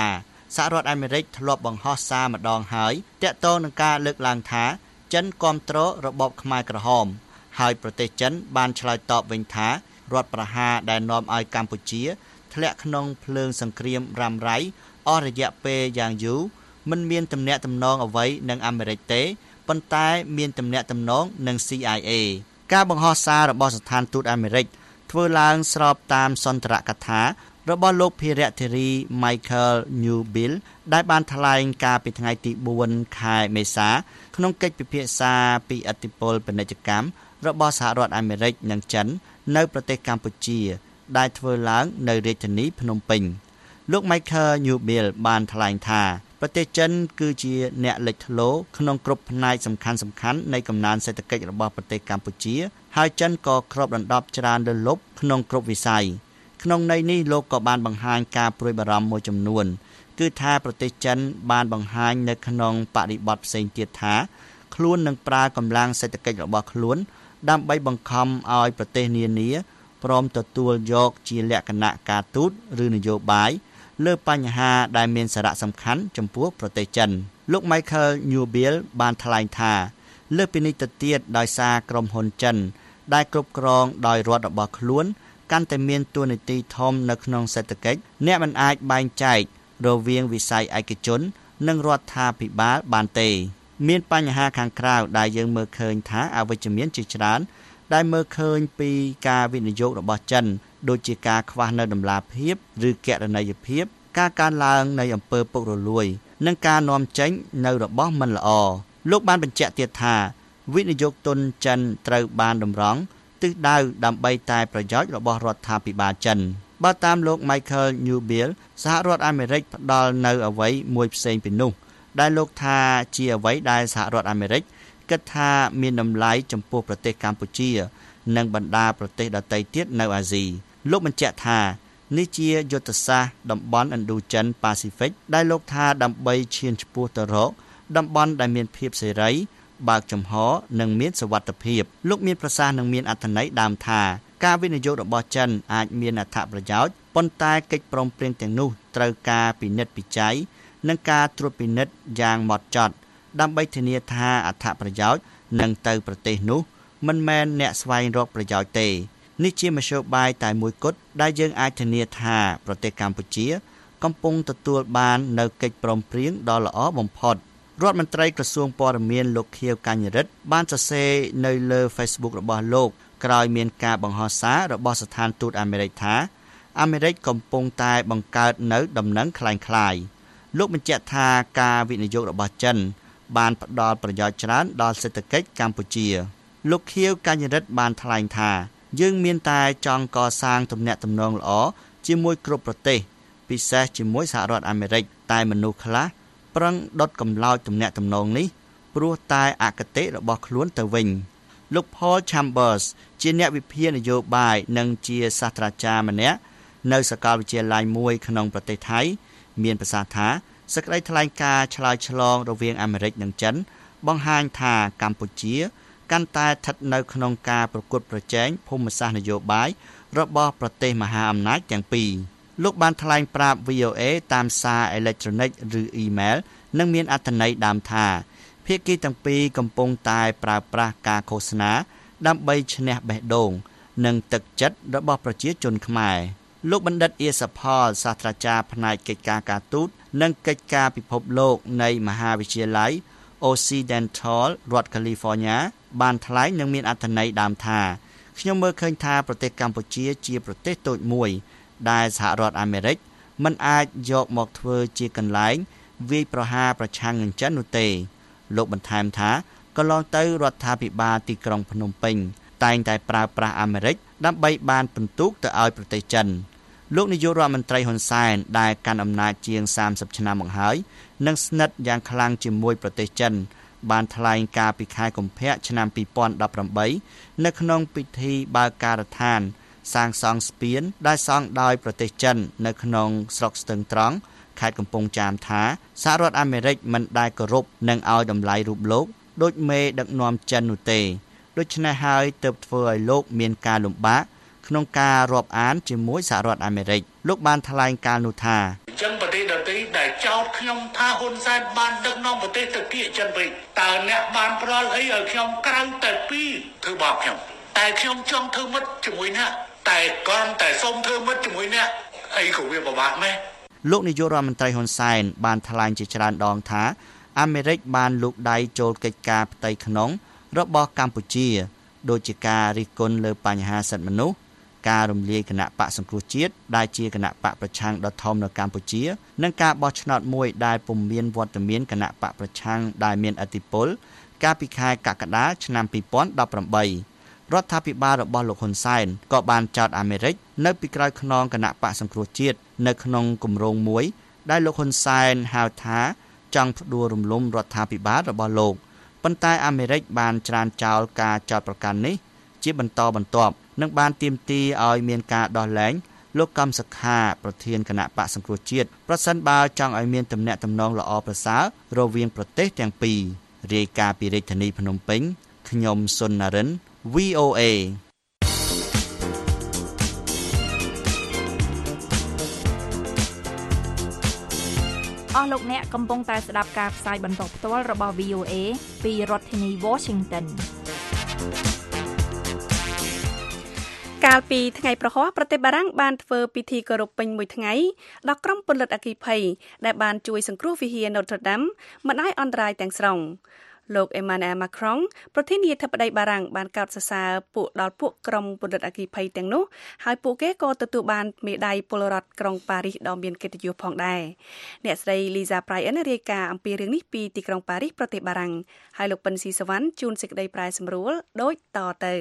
សហរដ្ឋអាមេរិកធ្លាប់បង្ហោះសារម្ដងហើយទាក់ទងនឹងការលើកឡើងថាចិនគាំទ្ររបបខ្មែរក្រហមហើយប្រទេសចិនបានឆ្លើយតបវិញថារដ្ឋប្រហារដែលនាំឲ្យកម្ពុជាធ្លាក់ក្នុងភ្លើងសង្គ្រាមរ៉ាំរ៉ៃអស់រយៈពេលយ៉ាងយូរមិនមានទំនាក់ទំនងអ្វីនឹងអាមេរិកទេប៉ុន្តែមានទំនាក់ទំនងនឹង C I A ការបង្ហោះសាររបស់ស្ថានទូតអាមេរិកធ្វើឡើងស្របតាមសន្ទរកថារបស់លោកភារៈធារី Michael Newbill ដែលបានថ្លែងការពីថ្ងៃទីបួនខែមេសាក្នុងកិច្ចពិភាក្សាពីឥទ្ធិពលពាណិជ្ជកម្មរបស់សហរដ្ឋអាមេរិកនិងចិននៅប្រទេសកម្ពុជាដែលធ្វើឡើងនៅរាជធានីភ្នំពេញលោក Michael Newbill បានថ្លែងថាប្រទេសចិនគឺជាអ្នកលេចធ្លោក្នុងគ្រប់ផ្នែកសំខាន់ៗនៃកំណើនសេដ្ឋកិច្ចរបស់ប្រទេសកម្ពុជាហើយចិនក៏គ្របដណ្ដប់ច្រើនលើសលប់ក្នុងគ្រប់វិស័យក្នុងន័យនេះលោកក៏បានបង្ហាញការព្រួយបារម្ភមួយចំនួនគឺថាប្រទេសចិនបានបង្ហាញនៅក្នុងបរិបទផ្សេងទៀតថាខ្លួននឹងប្រើកម្លាំងសេដ្ឋកិច្ចរបស់ខ្លួនដើម្បីបង្ខំឲ្យប្រទេសនានាព្រមទទួលយកជាលក្ខណៈការទូតឬនយោបាយលើបញ្ហាដែលមានសារៈសំខាន់ចំពោះប្រទេសចិនលោក Michael Newbill បានថ្លែងថាលើសពីនេះទៅទៀតដោយសារក្រុមហ៊ុនចិនដែលគ្រប់គ្រងដោយរដ្ឋរបស់ខ្លួនកាន់តែមានតួនាទីធំនៅក្នុងសេដ្ឋកិច្ចអ្នកមិនអាចបែងចែករវាងវិស័យឯកជននិងរដ្ឋាភិបាលបានទេមានបញ្ហាខាងក្រៅដែលយើងមើលឃើញថាអវិជ្ជមានជាច្រើនដែលមើលឃើញពីការវិនិយោគរបស់ចិនដូចជាការខ្វះនៅតម្លាភាពឬគណនេយ្យភាពការកើនឡើងនៃអំពើពុករលួយនិងការនាំចេញនៅរបស់មិនល្អលោកបានបញ្ជាក់ទៀតថាវិនិយោគទុនចិនត្រូវបានតម្រង់ទិសដៅដើម្បីតែប្រយោជន៍របស់រដ្ឋាភិបាលចិនបើតាមលោក Michael Newbill សហរដ្ឋអាមេរិកផ្ដល់នៅអ្វីមួយផ្សេងពីនោះដែលលោកថាជាអ្វីដែលសហរដ្ឋអាមេរិកគិតថាមានតម្លៃចំពោះប្រទេសកម្ពុជានិងបណ្ដាប្រទេសដទៃទៀតនៅអាស៊ីលោកបញ្ជាក់ថានេះជាយុទ្ធសាស្ត្រតំបន់ Indo-Pacific ដែលលោកថាដើម្បីឈានឆ្ពោះទៅរកតំបន់ដែលមានភាពសេរីបើកចំហនិងមានសុវត្ថិភាពលោកមានប្រសាសន៍និងមានអត្ថន័យដើមថាការវិនិយោគរបស់ចិនអាចមានអត្ថប្រយោជន៍ប៉ុន្តែកិច្ចព្រមព្រៀងទាំងនោះត្រូវការពិនិត្យពិច័យនិងការត្រួតពិនិត្យយ៉ាងហ្មត់ចត់ដើម្បីធានាថាអត្ថប្រយោជន៍នឹងទៅប្រទេសនោះមិនមែនអ្នកស្វែងរកប្រយោជន៍ទេនេះជាមធ្យោបាយតែមួយគត់ដែលយើងអាចធានាថាប្រទេសកម្ពុជាកំពុងទទួលបាននូវកិច្ចព្រមព្រៀងដ៏ល្អបំផុតរដ្ឋមន្ត្រីក្រសួងព័ត៌មានលោកខៀវកញ្ញរិទ្ធបានសរសេរនៅលើ Facebook របស់លោកក្រោយមានការបង្ហោះសាររបស់ស្ថានទូតអាមេរិកថាអាមេរិកកំពុងតែបង្កើតនៅដំណឹងคล้ายៗលោកបញ្ជាក់ថាការវិនិយោគរបស់ចិនបានផ្ដល់ប្រយោជន៍ច្រើនដល់សេដ្ឋកិច្ចកម្ពុជាលោកខៀវកញ្ញរិទ្ធបានថ្លែងថាយើងមានតែចង់កសាងទំនាក់ទំនងល្អជាមួយគ្រប់ប្រទេសពិសេសជាមួយសហរដ្ឋអាមេរិកតែមនុស្សខ្លះប្រឹងដុតកំឡោចទំនាក់ទំនងនេះព្រោះតែអគតិរបស់ខ្លួនទៅវិញលោក Paul Chambers ជាអ្នកវិភាគនយោបាយនិងជាសាស្ត្រាចារ្យម្នាក់នៅសាកលវិទ្យាល័យមួយក្នុងប្រទេសថៃមានប្រសាសន៍ថាសេចក្តីថ្លែងការណ៍ឆ្លើយឆ្លងរវាងអាមេរិកនិងចិនបង្ហាញថាកម្ពុជាកាន់តែស្ថិតនៅក្នុងការប្រកួតប្រជែងភូមិសាស្ត្រនយោបាយរបស់ប្រទេសមហាអំណាចទាំងពីរលោកបានថ្លែងប្រាប់ V O A តាមសារអេឡិចត្រូនិកឬអ៊ីមែលនិងមានអត្ថន័យដើមថាភាគីទាំងពីរកំពុងតែប្រើប្រាស់ការឃោសនាដើម្បីឈ្នះបេះដូងនិងទឹកចិត្តរបស់ប្រជាជនខ្មែរលោកបណ្ឌិតអៀសផលសាស្ត្រាចារ្យផ្នែកកិច្ចការការទូតនិងកិច្ចការពិភពលោកនៃមហាវិទ្យាល័យ Occidental រដ្ឋ California បានថ្លែងនិងមានអត្ថន័យដើមថាខ្ញុំមើលឃើញថាប្រទេសកម្ពុជាជាប្រទេសតូចមួយដែលសហរដ្ឋអាមេរិកមិនអាចយកមកធ្វើជាកន្លែងវាយប្រហារប្រឆាំងនឹងចិននោះទេលោកបន្ថែមថាកន្លងទៅរដ្ឋាភិបាលទីក្រុងភ្នំពេញតែងតែប្រើប្រាស់អាមេរិកដើម្បីបានពិន្ទុទៅឲ្យប្រទេសចិនលោកនាយករដ្ឋមន្ត្រីហ៊ុនសែនដែលកាន់អំណាចជាងសាមសិបឆ្នាំមកហើយនិងស្និទ្ធយ៉ាងខ្លាំងជាមួយប្រទេសចិនបានថ្លែងការពីខែកុម្ភៈឆ្នាំពីរពាន់ដប់ប្រាំបីនៅក្នុងពិធីបើកការដ្ឋានសាងសង់ស្ពានដែលសង់ដោយប្រទេសចិននៅក្នុងស្រុកស្ទឹងត្រង់ខេត្តកំពង់ចាមថាសហរដ្ឋអាមេរិកមិនដែលគោរពនិងឲ្យតម្លៃរូបលោកដូចមេដឹកនាំចិននោះទេដូច្នេះហើយទើបធ្វើឲ្យលោកមានការលំបាកក្នុងការរាប់អានជាមួយសហរដ្ឋអាមេរិកលោកបានថ្លែងការនោះថាចឹងប្រទេសដទៃដែលចោទខ្ញុំថាហ៊ុនសែនបានដឹកនាំប្រទេសទៅគៀកចិនវិញតើអ្នកបានផ្ដល់អីឲ្យខ្ញុំក្រៅតែពីរធ្វើបាបខ្ញុំតែខ្ញុំចង់ធ្វើមិត្តជាមួយអ្នកតែគ្រាន់តែសូមធ្វើមិត្តជាមួយអ្នកអីក៏វាពិបាកដែរលោកនាយករដ្ឋមន្ត្រីហ៊ុនសែនបានថ្លែងជាច្រើនដងថាអាមេរិកបានលូកដៃចូលកិច្ចការផ្ទៃក្នុងរបស់កម្ពុជាដូចជាការរិះគន់លើបញ្ហាសិទ្ធិមនុស្សការរំលាយគណៈបកសង្គ្រោះជាតិដែលជាគណៈបកប្រឆាំងដ៏ធំនៅកម្ពុជានិងការបោះឆ្នោតមួយដែលពុំមានវត្តមានគណៈបកប្រឆាំងដែលមានឥទ្ធិពលកាលពីខែកក្កដាឆ្នាំពីរពាន់ដប់ប្រាំបីរដ្ឋាភិបាលរបស់លោកហ៊ុនសែនក៏បានចោទអាមេរិកនៅពីក្រោយខ្នងគណៈបកសង្គ្រោះជាតិនៅក្នុងគម្រោងមួយដែលលោកហ៊ុនសែនហៅថាចង់ផ្ដួលរំលំរដ្ឋាភិបាលរបស់លោកប៉ុន្តែអាមេរិកបានច្រានចោលការចោទប្រកាន់នេះជាបន្តបន្ទាប់និងបានទាមទារឲ្យមានការដោះលែងលោកកឹមសុខាប្រធានគណៈបកសង្គ្រោះជាតិប្រសិនបើចង់ឲ្យមានទំនាក់ទំនងល្អប្រសើររវាងប្រទេសទាំងពីររាយការណ៍ពីរាជធានីភ្នំពេញខ្ញុំសុននរិន វី អូ เอអស់លោកអ្នកកំពុងតែស្ដាប់ការផ្សាយបន្តផ្ទាល់របស់ វី អូ เอ ពីរដ្ឋធានី Washington កាលពីថ្ងៃប្រហ័សប្រទេសបារាំងបានធ្វើពិធីគោរពពេញមួយថ្ងៃដល់ក្រុមពលិតអគ្គិភ័យដែលបានជួយសង្គ្រោះវិហារ Notre Dame មិនឲ្យអន្តរាយទាំងស្រុងលោក Emmanuel Macron ប្រធានាធិបតីបារាំងបានកោតសរសើរពួកដល់ពួកក្រុមពលិតអគ្គិភ័យទាំងនោះហើយពួកគេក៏ទទួលបានមេដាយពលរដ្ឋក្រុងប៉ារីសដ៏មានកិត្តិយសផងដែរអ្នកស្រី Lisa Bryan រាយការណ៍អំពីរឿងនេះពីទីក្រុងប៉ារីសប្រទេសបារាំងហើយលោកពិនស៊ីសវណ្ណជួនសេចក្តីប្រែសម្រួលដូចតទៅ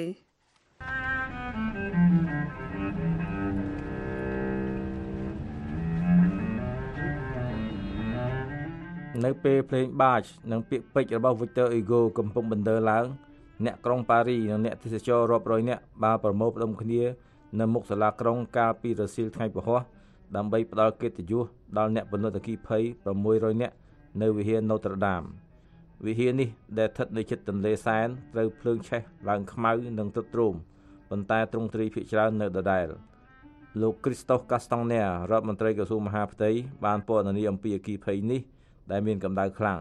នៅពេលភ្លេងបាចនិងពាក្យពេចន៍របស់ Victor Hugo កំពុងបណ្ដើរឡើងអ្នកក្រុងប៉ារីនិងអ្នកទេសចររាប់រយនាក់បានប្រមូលផ្ដុំគ្នានៅមុខសាលាក្រុងកាលពីរសៀលថ្ងៃពហុដើម្បីផ្ដល់កិត្តិយសដល់អ្នកពលិតអគ្គិភ័យប្រាំមួយរយនាក់នៅវិហារ Notre Dame វិហារនេះដែលស្ថិតនៅជិតទន្លេសែនត្រូវភ្លើងឆេះឡើងខ្មៅនិងទ្រុឌទ្រោមប៉ុន្តែទ្រង់ទ្រីភាគច្រើននៅដដែលលោក Christophe Castaner រដ្ឋមន្ត្រីក្រសួងមហាផ្ទៃបានពណ៌នាអំពីអគ្គិភ័យនេះដែលមានកម្ដៅខ្លាំង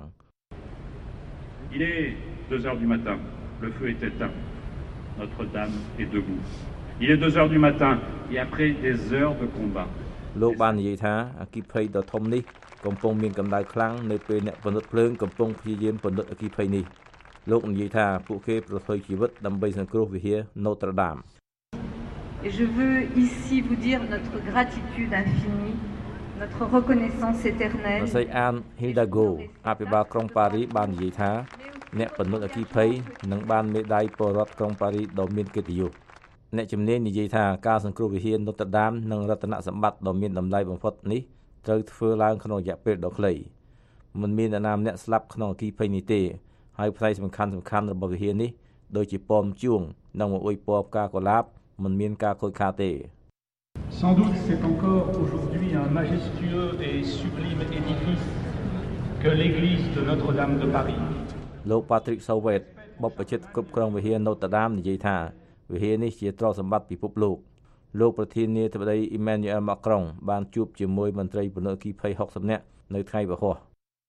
Il est deux heures du matin, le feu est éteint. Notre-Dame est debout. Il est deux heures du matin et après des heures de combat. លោកបាននិយាយថាអគ្គិភ័យដ៏ធំនេះកំពុងមានកម្ដៅខ្លាំងនៅពេលអ្នកពន្លត់ភ្លើងកំពុងព្យាយាមពន្លត់អគ្គិភ័យនេះលោកនិយាយថាពួកគេប្រថុយជីវិតដើម្បីសង្គ្រោះវិហារ Notre Dame. Et je veux ici vous dire notre gratitude infinie. Notre reconnaissance éternelle. លោកស្រីអាន Hidalgo អភិបាលក្រុងប៉ារីបាននិយាយថាអ្នកពន្លត់អគ្គិភ័យនឹងបានមេដាយពលរដ្ឋក្រុងប៉ារីដ៏មានកិត្តិយសអ្នកជំនាញនិយាយថាការសង្គ្រោះវិហារ Notre Dame និងរតនសម្បត្តិដ៏មានតម្លៃបំផុតនេះត្រូវធ្វើឡើងក្នុងរយៈពេលដ៏ខ្លីមិនមានអ្នកណាម្នាក់ស្លាប់ក្នុងអគ្គិភ័យនេះទេហើយផ្នែកសំខាន់សំខាន់របស់វិហារនេះដូចជាពណ៌ជួងនិងមួយអុយពណ៌ផ្កាកុលាបមិនមានការខូចខាតទេ Sans doute c'est encore aujourd'hui un majestueux et sublime édifice que l'église de Notre-Dame de Paris. លោក Patrick Sauvet បព្វជិតគ្រប់គ្រងវិហារ Notre Dame និយាយថាវិហារនេះជាទ្រព្យសម្បត្តិពិភពលោកលោកប្រធានាធិបតី Emmanuel Macron បានជួបជាមួយមន្ត្រីពលិតអគ្គិភ័យហុកសិបនាក់នៅថ្ងៃពហុ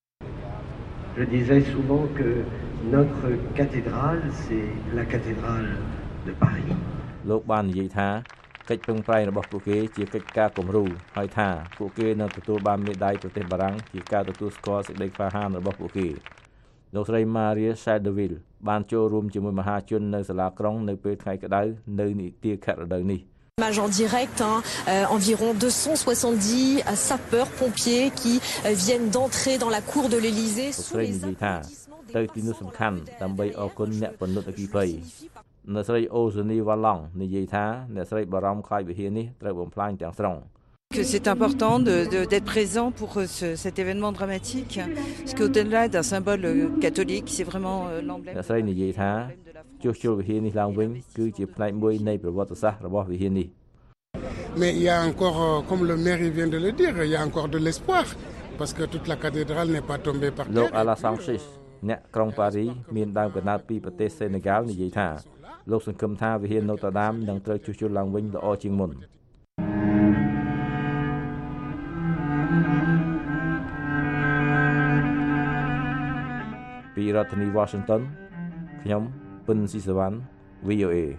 Je disais souvent que notre cathédrale c'est la cathédrale de Paris. លោកបាននិយាយថាកិច្ចពឹងប្រែងរបស់ពួកគេជាកិច្ចការគំរូហើយថាពួកគេនឹងទទួលបានមេដាយប្រទេសបារាំងជាការទទួលស្គាល់សេចក្តីក្លាហានរបស់ពួកគេលោកស្រី Maria Chadeville បានចូលរួមជាមួយមហាជននៅសាលាក្រុងនៅពេលថ្ងៃក្តៅនៅនីតិខរដូវនេះ Image en direct, hein, euh, environ deux cent soixante-dix sapeurs pompiers qui euh, viennent d'entrer dans la cour de l'Élysée sous les applaudissements des ទៅទីនោះសំខាន់ដើម្បីអរគុណអ្នកពលិតអគ្គិភ័យអ្នកស្រី Ozoni Wallong និយាយថាអ្នកស្រីបារម្ភខ្លាចវិហារនេះត្រូវបំផ្លាញទាំងស្រុង Que c'est important de, de, d'être présent pour ce, cet événement dramatique, parce qu'au-delà d'un symbole catholique, c'est vraiment l'emblème. អ្នកស្រីនិយាយថាជួសជុលវិហារនេះឡើងវិញគឺជាផ្នែកមួយនៃប្រវត្តិសាស្ត្ររបស់វិហារនេះ Mais il y a encore, comme le maire il vient de le dire, il y a encore de l'espoir, parce que toute la cathédrale n'est pas tombée par terre. លោក Alassane Schiss អ្នកក្រុងប៉ារីមានដើមកំណើតពីប្រទេសសេនេហ្គាល់និយាយថាលោកសង្ឃឹមថាវិហារ Notre Dame នឹងត្រូវជួសជុលឡើងវិញល្អជាងមុនពីរដ្ឋធានី Washington ខ្ញុំពិនស៊ីសវណ្ណ វី អូ เอ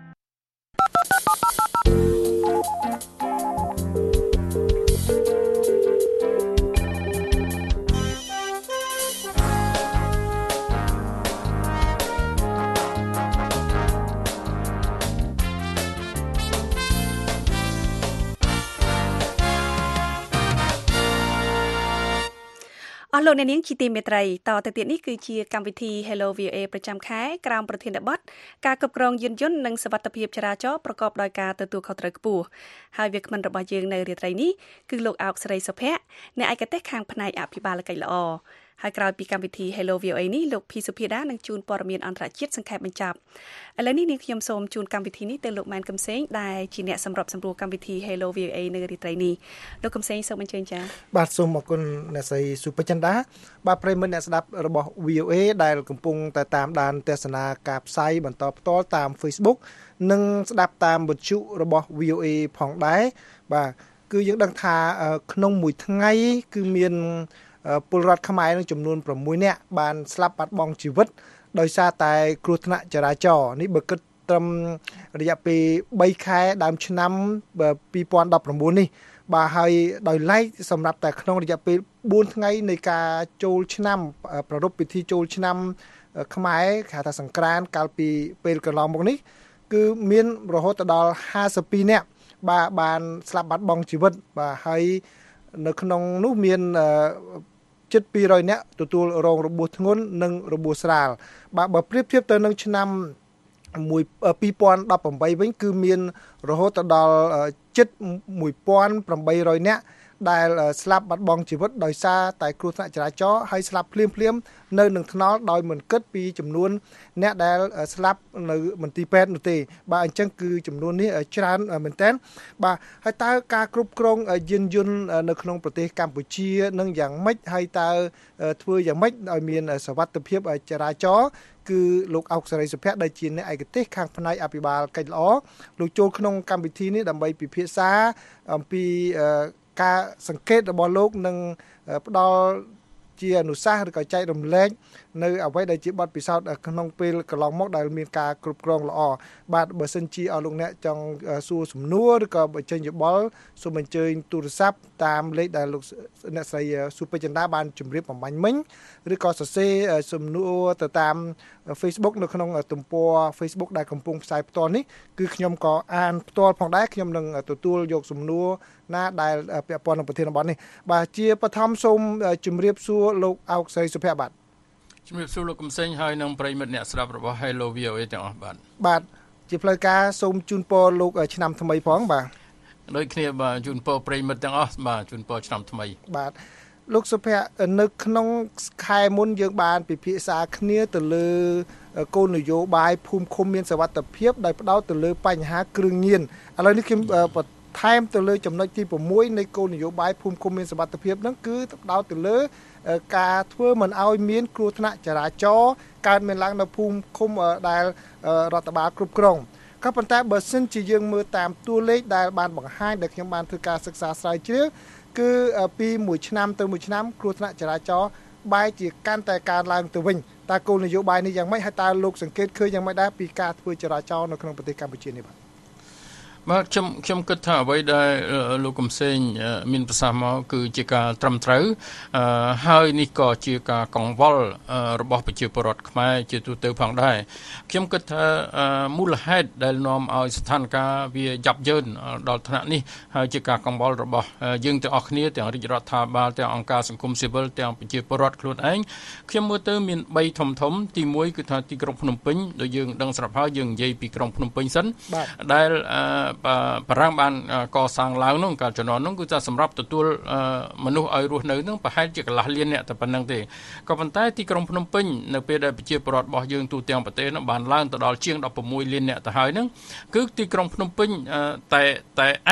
អស់លោកអ្នកនាងជាទីមេត្រីតទៅទៀតនេះគឺជាកម្មវិធី Hello វី អូ เอ ប្រចាំខែក្រោមប្រធានបទការគ្រប់គ្រងយានយន្តនិងសុវត្ថិភាពចរាចរណ៍ប្រកបដោយការទទួលខុសត្រូវខ្ពស់ហើយវាគ្មិនរបស់យើងនៅរាត្រីនេះគឺលោកអោកស្រីសុភ័ក្រអ្នកឯកទេសខាងផ្នែកអភិបាលកិច្ចល្អហើយក្រោយពីកម្មវិធី Hello វី អូ เอ នេះលោកភីសុភាដានឹងជួនព័ត៌មានអន្តរជាតិសង្ខេបបញ្ចប់ឥឡូវនេះនាងខ្ញុំសូមជូនកម្មវិធីនេះទៅលោកម៉ែនកំសែងដែលជាអ្នកសម្របសម្រួលកម្មវិធី Hello វី អូ เอ នៅរាត្រីនេះលោកកំសែងសូមអញ្ជើញចា៎បាទសូមអរគុណអ្នកស្រីសុភចិន្តាបាទប្រិយមិត្តអ្នកស្ដាប់របស់ វី អូ เอ ដែលកំពុងតែតាមដានទស្សនាការផ្សាយបន្តផ្ទាល់តាម Facebook និងស្ដាប់តាមវិទ្យុរបស់ វី អូ เอ ផងដែរបាទគឺយើងដឹងថាក្នុងមួយថ្ងៃគឺមានពលរដ្ឋខ្មែរនឹងចំនួន6នាក់បានស្លាប់បាត់បង់ជីវិតដោយសារតែគ្រោះថ្នាក់ចរាចរណ៍នេះបើគិតត្រឹមរយៈពេល3ខែដើមឆ្នាំពីរពាន់ដប់ប្រាំបួននេះបាទហើយដោយឡែកសម្រាប់តែក្នុងរយៈពេល4ថ្ងៃនៃការចូលឆ្នាំប្រារព្ធពិធីចូលឆ្នាំខ្មែរគេហៅថាសង្ក្រាន្តកាលពីពេលកន្លងមកនេះគឺមានរហូតដល់ห้าสิบពីរនាក់បាទបានស្លាប់បាត់បង់ជីវិតបាទហើយនៅក្នុងនោះមានជិតពីររយនាក់ទទួលរងរបួសធ្ងន់និងរបួសស្រាលបាទបើប្រៀបធៀបទៅនឹងឆ្នាំពីរពាន់ដប់ប្រាំបីវិញគឺមានរហូតដល់ជិតមួយពាន់ប្រាំបីរយនាក់ដែលស្លាប់បាត់បង់ជីវិតដោយសារតែគ្រោះថ្នាក់ចរាចរណ៍ហើយស្លាប់ភ្លាមភ្លាមនៅនឹងថ្នល់ដោយមិនគិតពីចំនួនអ្នកដែលស្លាប់នៅមន្ទីរពេទ្យនោះទេបាទអញ្ចឹងគឺចំនួននេះច្រើនមែនទែនបាទហើយតើការគ្រប់គ្រងយានយន្តនៅក្នុងប្រទេសកម្ពុជានឹងយ៉ាងម៉េចហើយតើធ្វើយ៉ាងម៉េចឲ្យមានសុវត្ថិភាពចរាចរណ៍គឺលោកអោកសេរីសុភ័ក្រដែលជាអ្នកឯកទេសខាងផ្នែកអភិបាលកិច្ចល្អលោកចូលក្នុងកម្មវិធីនេះដើម្បីពិភាក្សាអំពីការសង្កេតរបស់លោកនឹងផ្ដល់ជាអនុសាសន៍ឬក៏ចែករំលែកនៅអ្វីដែលជាបទពិសោធន៍ក្នុងពេលកន្លងមកដែលមានការគ្រប់គ្រងល្អបាទបើសិនជាអស់លោកអ្នកចង់សួរសំណួរឬក៏បញ្ចេញយោបល់សូមអញ្ជើញទូរស័ព្ទតាមលេខដែលលោកអ្នកស្រីសុភចិន្តាបានជម្រាបបំបញ្ញមិញឬក៏សរសេរសំណួរទៅតាម Facebook នៅក្នុងទំព័រ Facebook ដែលកំពុងផ្សាយផ្ទាល់នេះគឺខ្ញុំក៏អានផ្ទាល់ផងដែរខ្ញុំនឹងទទួលយកសំណួរណាដែលពាក់ព័ន្ធនឹងប្រធានបទនេះបាទជាបឋមសូមជម្រាបសួរលោកអោកស្រីសុភ័ក្របាទជំរាបសួរលោកកំសែងហើយនឹងប្រិយមិត្តអ្នកស្ដាប់របស់ Hello វី អូ เอ ទាំងអស់បាទបាទជាផ្លូវការសូមជូនពរលោកឆ្នាំថ្មីផងបាទដូចគ្នាបាទជូនពរប្រិយមិត្តទាំងអស់បាទជូនពរឆ្នាំថ្មីបាទលោកសុភ័ក្រនៅក្នុងខែមុនយើងបានពិភាក្សាគ្នាទៅលើគោលនយោបាយភូមិឃុំមានសុវត្ថិភាពដោយផ្ដោតទៅលើបញ្ហាគ្រឿងញៀនឥឡូវនេះខ្ញុំបន្ថែមទៅលើចំណុចទី6នៃគោលនយោបាយភូមិឃុំមានសុវត្ថិភាពហ្នឹងគឺផ្ដោតទៅលើការធ្វើមិនឲ្យមានគ្រោះថ្នាក់ចរាចរណ៍កើតមានឡើងនៅភូមិឃុំដែលរដ្ឋបាលគ្រប់គ្រងក៏ប៉ុន្តែបើសិនជាយើងមើលតាមតួលេខដែលបានបង្ហាញដែលខ្ញុំបានធ្វើការសិក្សាស្រាវជ្រាវគឺពីមួយឆ្នាំទៅមួយឆ្នាំគ្រោះថ្នាក់ចរាចរណ៍បែរជាកាន់តែកើនឡើងទៅវិញតើគោលនយោបាយនេះយ៉ាងម៉េចហើយតើលោកសង្កេតឃើញយ៉ាងម៉េចដែរពីការធ្វើចរាចរណ៍នៅក្នុងប្រទេសកម្ពុជានេះបាទបាទខ្ញុំខ្ញុំគិតថាអ្វីដែលលោកកំសែងមានប្រសាសន៍មកគឺជាការត្រឹមត្រូវហើយនេះក៏ជាការកង្វល់របស់ប្រជាពលរដ្ឋខ្មែរជាទូទៅផងដែរខ្ញុំគិតថាមូលហេតុដែលនាំឲ្យស្ថានភាពវាយ៉ាប់យ៉ឺនដល់ថ្នាក់នេះហើយជាការកង្វល់របស់យើងទាំងអស់គ្នាទាំងរាជរដ្ឋាភិបាលទាំងអង្គការសង្គមស៊ីវិលទាំងប្រជាពលរដ្ឋខ្លួនឯងខ្ញុំមើលទៅមានបីធំធំទីមួយគឺថាទីក្រុងភ្នំពេញដូចយើងដឹងស្រាប់ហើយយើងនិយាយពីក្រុងភ្នំពេញសិនដែលបារាំងបានកសាងឡើងនោះកាលជំនាន់នោះគឺថាសម្រាប់ទទួលមនុស្សឲ្យរស់នៅនោះប្រហែលជាកន្លះលានអ្នកតែប៉ុណ្្នឹងទេក៏ប៉ុន្តែទីក្រុងភ្នំពេញនៅពេលដែលប្រជាពលរដ្ឋរបស់យើងទូទាំងប្រទេសនោះបានឡើងទៅដល់ជាងដប់ប្រាំមួយលានអ្នកទៅហើយហ្នឹងគឺទីក្រុងភ្នំពេញតែតែឯង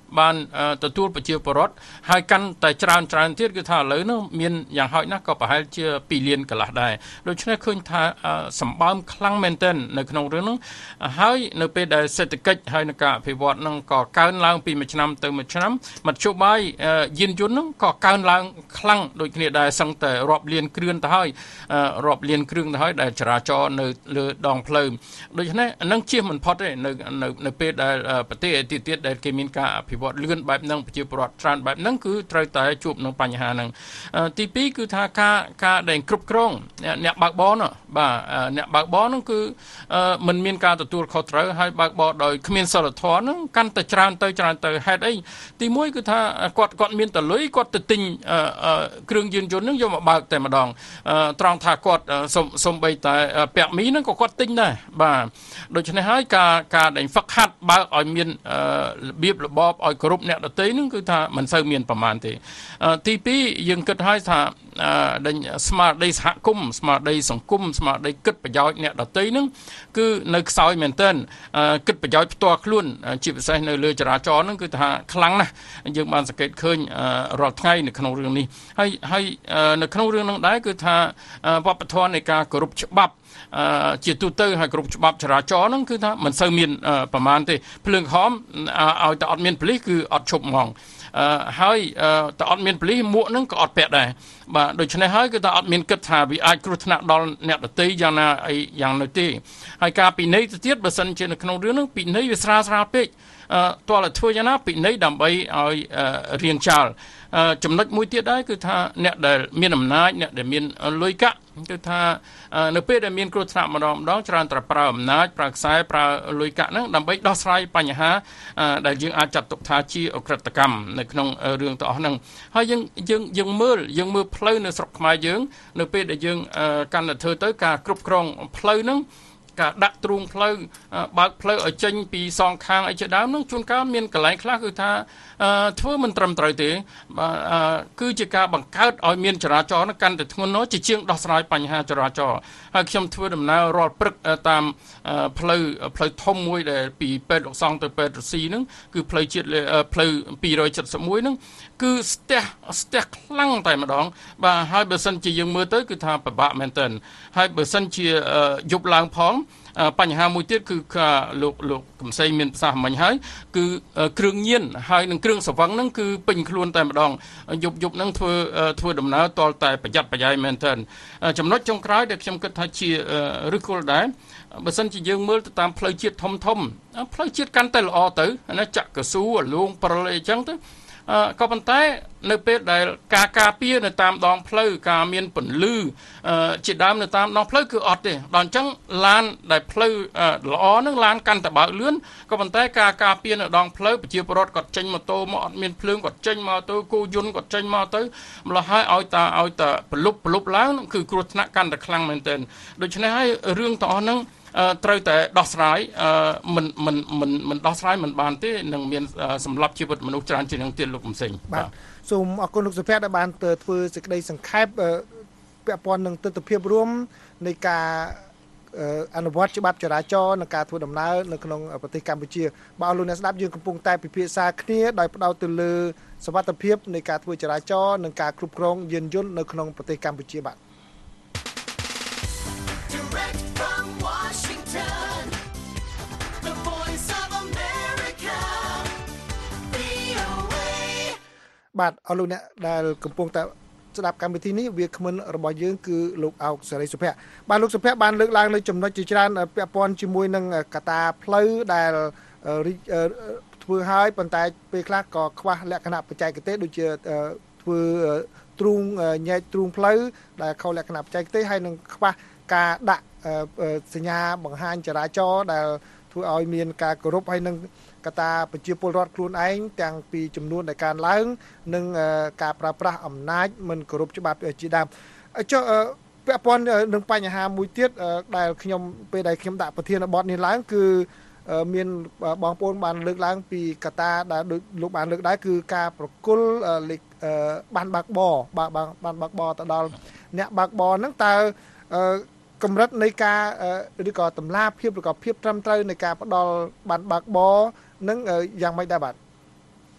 បានទទួលប្រជាពលរដ្ឋហើយកាន់តែច្រើនច្រើនទៀតគឺថាឥឡូវនោះមានយ៉ាងហោចណាស់ក៏ប្រហែលជាពីរលានកន្លះដែរដូច្នេះឃើញថាសម្បើមខ្លាំងមែនទែននៅក្នុងរឿងនោះហើយនៅពេលដែលសេដ្ឋកិច្ចហើយនឹងការអភិវឌ្ឍនឹងក៏កើនឡើងពីមួយឆ្នាំទៅមួយឆ្នាំមធ្យោបាយយានយន្តនឹងក៏កើនឡើងខ្លាំងដូចគ្នាដែរសឹងតែរាប់លានគ្រឿនទៅហើយរាប់លានគ្រឿងទៅហើយដែលចរាចរណ៍នៅលើដងផ្លូវដូច្នេះនឹងជៀសមិនផុតទេនៅនៅពេលដែលប្រទេសទីទៀតដែលគេមានការអភិវឌ្ឍលឿនបែបហ្នឹងប្រជាពលរដ្ឋច្រើនបែបហ្នឹងគឺត្រូវតែជួបនឹងបញ្ហាហ្នឹងទីពីរគឺថាការការដែលគ្រប់គ្រងអ្នកបើកបរនោះបាទអ្នកបើកបរហ្នឹងគឺមិនមានការទទួលខុសត្រូវហើយបើកបរដោយគ្មានសិលធម៌ហ្នឹងកាន់តែច្រើនទៅច្រើនទៅហេតុអីទីមួយគឺថាគាត់គាត់មានតលុយគាត់ទៅទិញគ្រឿងយានយន្តហ្នឹងយកមកបើកតែម្ដងត្រង់ថាគាត់សំបីតែពាក់មីហ្នឹងក៏គាត់ទិញដែរបាទដូច្នេះហើយការការដែលហ្វឹកហាត់បើកឲ្យមានរបៀបរបបឲ្យគ្រប់អ្នកដទៃហ្នឹងគឺថាមិនសូវមានប្រមាណទេទីពីរយើងគិតឲ្យថាដេញស្មារតីសហគមន៍ស្មារតីសង្គមស្មារតីគិតប្រយោជន៍អ្នកដទៃហ្នឹងគឺនៅខ្សោយមែនទែនគិតប្រយោជន៍ផ្ទាល់ខ្លួនជាពិសេសនៅលើចរាចរណ៍ហ្នឹងគឺថាខ្លាំងណាស់យើងបានសង្កេតឃើញរាល់ថ្ងៃនៅក្នុងរឿងនេះហើយហើយនៅក្នុងរឿងហ្នឹងដែរគឺថាវប្បធម៌នៃការគោរពច្បាប់ជាទូទៅហើយគ្រប់ច្បាប់ចរាចរណ៍ហ្នឹងគឺថាមិនសូវមានប្រមាណទេភ្លើងហមឲ្យតែអត់មានប៉ូលីសគឺអត់ឈប់ហ្មងហើយតែអត់មានប៉ូលីសមួកហ្នឹងក៏អត់ពាក់ដែរបាទដូច្នេះហើយគឺថាអត់មានគិតថាវាអាចគ្រោះថ្នាក់ដល់អ្នកដទៃយ៉ាងណាអីយ៉ាងនោះទេហើយការពិន័យទៅទៀតបើសិនជានៅក្នុងរឿងហ្នឹងពិន័យវាស្រាលស្រាលពេកតើធ្វើយ៉ាងណាពិន័យដើម្បីឲ្យរៀងចាល់ចំណុចមួយទៀតដែរគឺថាអ្នកដែលមានអំណាចអ្នកដែលមានលុយកាក់គឺថានៅពេលដែលមានគ្រោះថ្នាក់ម្ដងម្ដងច្រើនតែប្រើអំណាចប្រើខ្សែប្រើលុយកាក់ហ្នឹងដើម្បីដោះស្រាយបញ្ហាដែលយើងអាចចាត់ទុកថាជាអក្រិតកម្មនៅក្នុងរឿងទាំងអស់ហ្នឹងហើយយើងយើងយើងមើលយើងមើលផ្លូវនៅស្រុកខ្មែរយើងនៅពេលដែលយើងកាន់តែធ្វើទៅការគ្រប់គ្រងផ្លូវហ្នឹងការដាក់ទ្រូងផ្លូវបើកផ្លូវឲ្យចេញពីសងខាងអីជាដើមហ្នឹងជួនកាលមានកន្លែងខ្លះគឺថាធ្វើមិនត្រឹមត្រូវទេគឺជាការបង្កើតឲ្យមានចរាចរណ៍កាន់តែធ្ងន់ធ្ងរជាជាងដោះស្រាយបញ្ហាចរាចរណ៍ហើយខ្ញុំធ្វើដំណើររាល់ព្រឹកតាមផ្លូវផ្លូវធំមួយដែលពីពេទ្យលោកសង្ឃទៅពេទ្យរស៊ីហ្នឹងគឺផ្លូវជាតិផ្លូវពីររយседសិបមួយហ្នឹងគឺស្ទះស្ទះខ្លាំងតែម្ដងបាទហើយបើសិនជាយើងមើលទៅគឺថាពិបាកមែនទែនហើយបើសិនជាយប់ឡើងផងបញ្ហាមួយទៀតគឺលោកលោកកំសែងមានប្រសាសន៍មិញហើយគឺគ្រឿងញៀនហើយនឹងគ្រឿងស្រវឹងហ្នឹងគឺពេញខ្លួនតែម្ដងយប់យប់ហ្នឹងធ្វើធ្វើដំណើរតលតែប្រយ័ត្នប្រយែងមែនទែនចំណុចចុងក្រោយដែលខ្ញុំគិតថាជាឫសគល់ដែរបើសិនជាយើងមើលទៅតាមផ្លូវជាតិធំធំផ្លូវជាតិកាន់តែល្អទៅណាចក្រស៊ូអលួងព្រិលអីចឹងទៅក៏ប៉ុន្តែនៅពេលដែលការការពារនៅតាមដងផ្លូវការមានពន្លឺជាដើមនៅតាមដងផ្លូវគឺអត់ទេដល់អញ្ចឹងឡានដែលផ្លូវល្អហ្នឹងឡានកាន់តែបើកលឿនក៏ប៉ុន្តែការការពារនៅដងផ្លូវប្រជាពលរដ្ឋគាត់ចេញម៉ូតូមកអត់មានភ្លើងគាត់ចេញមកទៅគោយន្តគាត់ចេញមកទៅម្ល៉េះហើយឲ្យតាឲ្យតាប្រលប់ប្រលប់ឡើងគឺគ្រោះថ្នាក់កាន់តែខ្លាំងមែនទែនដូច្នេះហើយរឿងទាំងអស់ហ្នឹងត្រូវតែដោះស្រាយមិនមិនមិនមិនដោះស្រាយមិនបានទេនឹងមានសម្លាប់ជីវិតមនុស្សច្រើនជាងនឹងទៀតលោកកំសែងបាទសូមអរគុណលោកសុភ័ក្រដែលបានធ្វើសេចក្តីសង្ខេបពាក់ព័ន្ធនឹងទស្សនវិជ្ជារួមនៃការអនុវត្តច្បាប់ចរាចរណ៍និងការធ្វើដំណើរនៅក្នុងប្រទេសកម្ពុជាបាទលោកអ្នកស្ដាប់យើងកំពុងតែពិភាក្សាគ្នាដោយផ្ដោតទៅលើសុវត្ថិភាពនៃការធ្វើចរាចរណ៍និងការគ្រប់គ្រងយានយន្តនៅក្នុងប្រទេសកម្ពុជាបាទបាទអរលោកអ្នកដែលកំពុងតែស្ដាប់កម្មវិធីនេះវាគ្មិនរបស់យើងគឺលោកអោកសេរីសុភ័ក្របាទលោកសុភ័ក្របានលើកឡើងនៅចំណុចជាច្រើនពាក់ព័ន្ធជាមួយនឹងកត្តាផ្លូវដែលធ្វើឲ្យប៉ុន្តែពេលខ្លះក៏ខ្វះលក្ខណៈបច្ចេកទេសដូចជាធ្វើទ្រូងញែកទ្រូងផ្លូវដែលខុសលក្ខណៈបច្ចេកទេសហើយនឹងខ្វះការដាក់សញ្ញាបង្ហាញចរាចរណ៍ដែលធ្វើឲ្យមានការគោរពហើយនឹងកត្តាប្រជាពលរដ្ឋខ្លួនឯងទាំងពីចំនួនដែលកើនឡើងនិងការប្រើប្រាស់អំណាចមិនគោរពច្បាប់ជាដើមចុះពាក់ព័ន្ធនឹងបញ្ហាមួយទៀតដែលខ្ញុំពេលដែលខ្ញុំដាក់ប្រធានបទនេះឡើងគឺមានបងប្អូនបានលើកឡើងពីកត្តាដែលលោកបានលើកដែរគឺការប្រគល់បានបើកបរបាទបានបើកបរទៅដល់អ្នកបើកបរហ្នឹងតើកម្រិតនៃការឬក៏តម្លាភាពឬក៏ភាពត្រឹមត្រូវនៃការផ្ដល់បានបើកបរនឹងយ៉ាងម៉េចដែរបាទ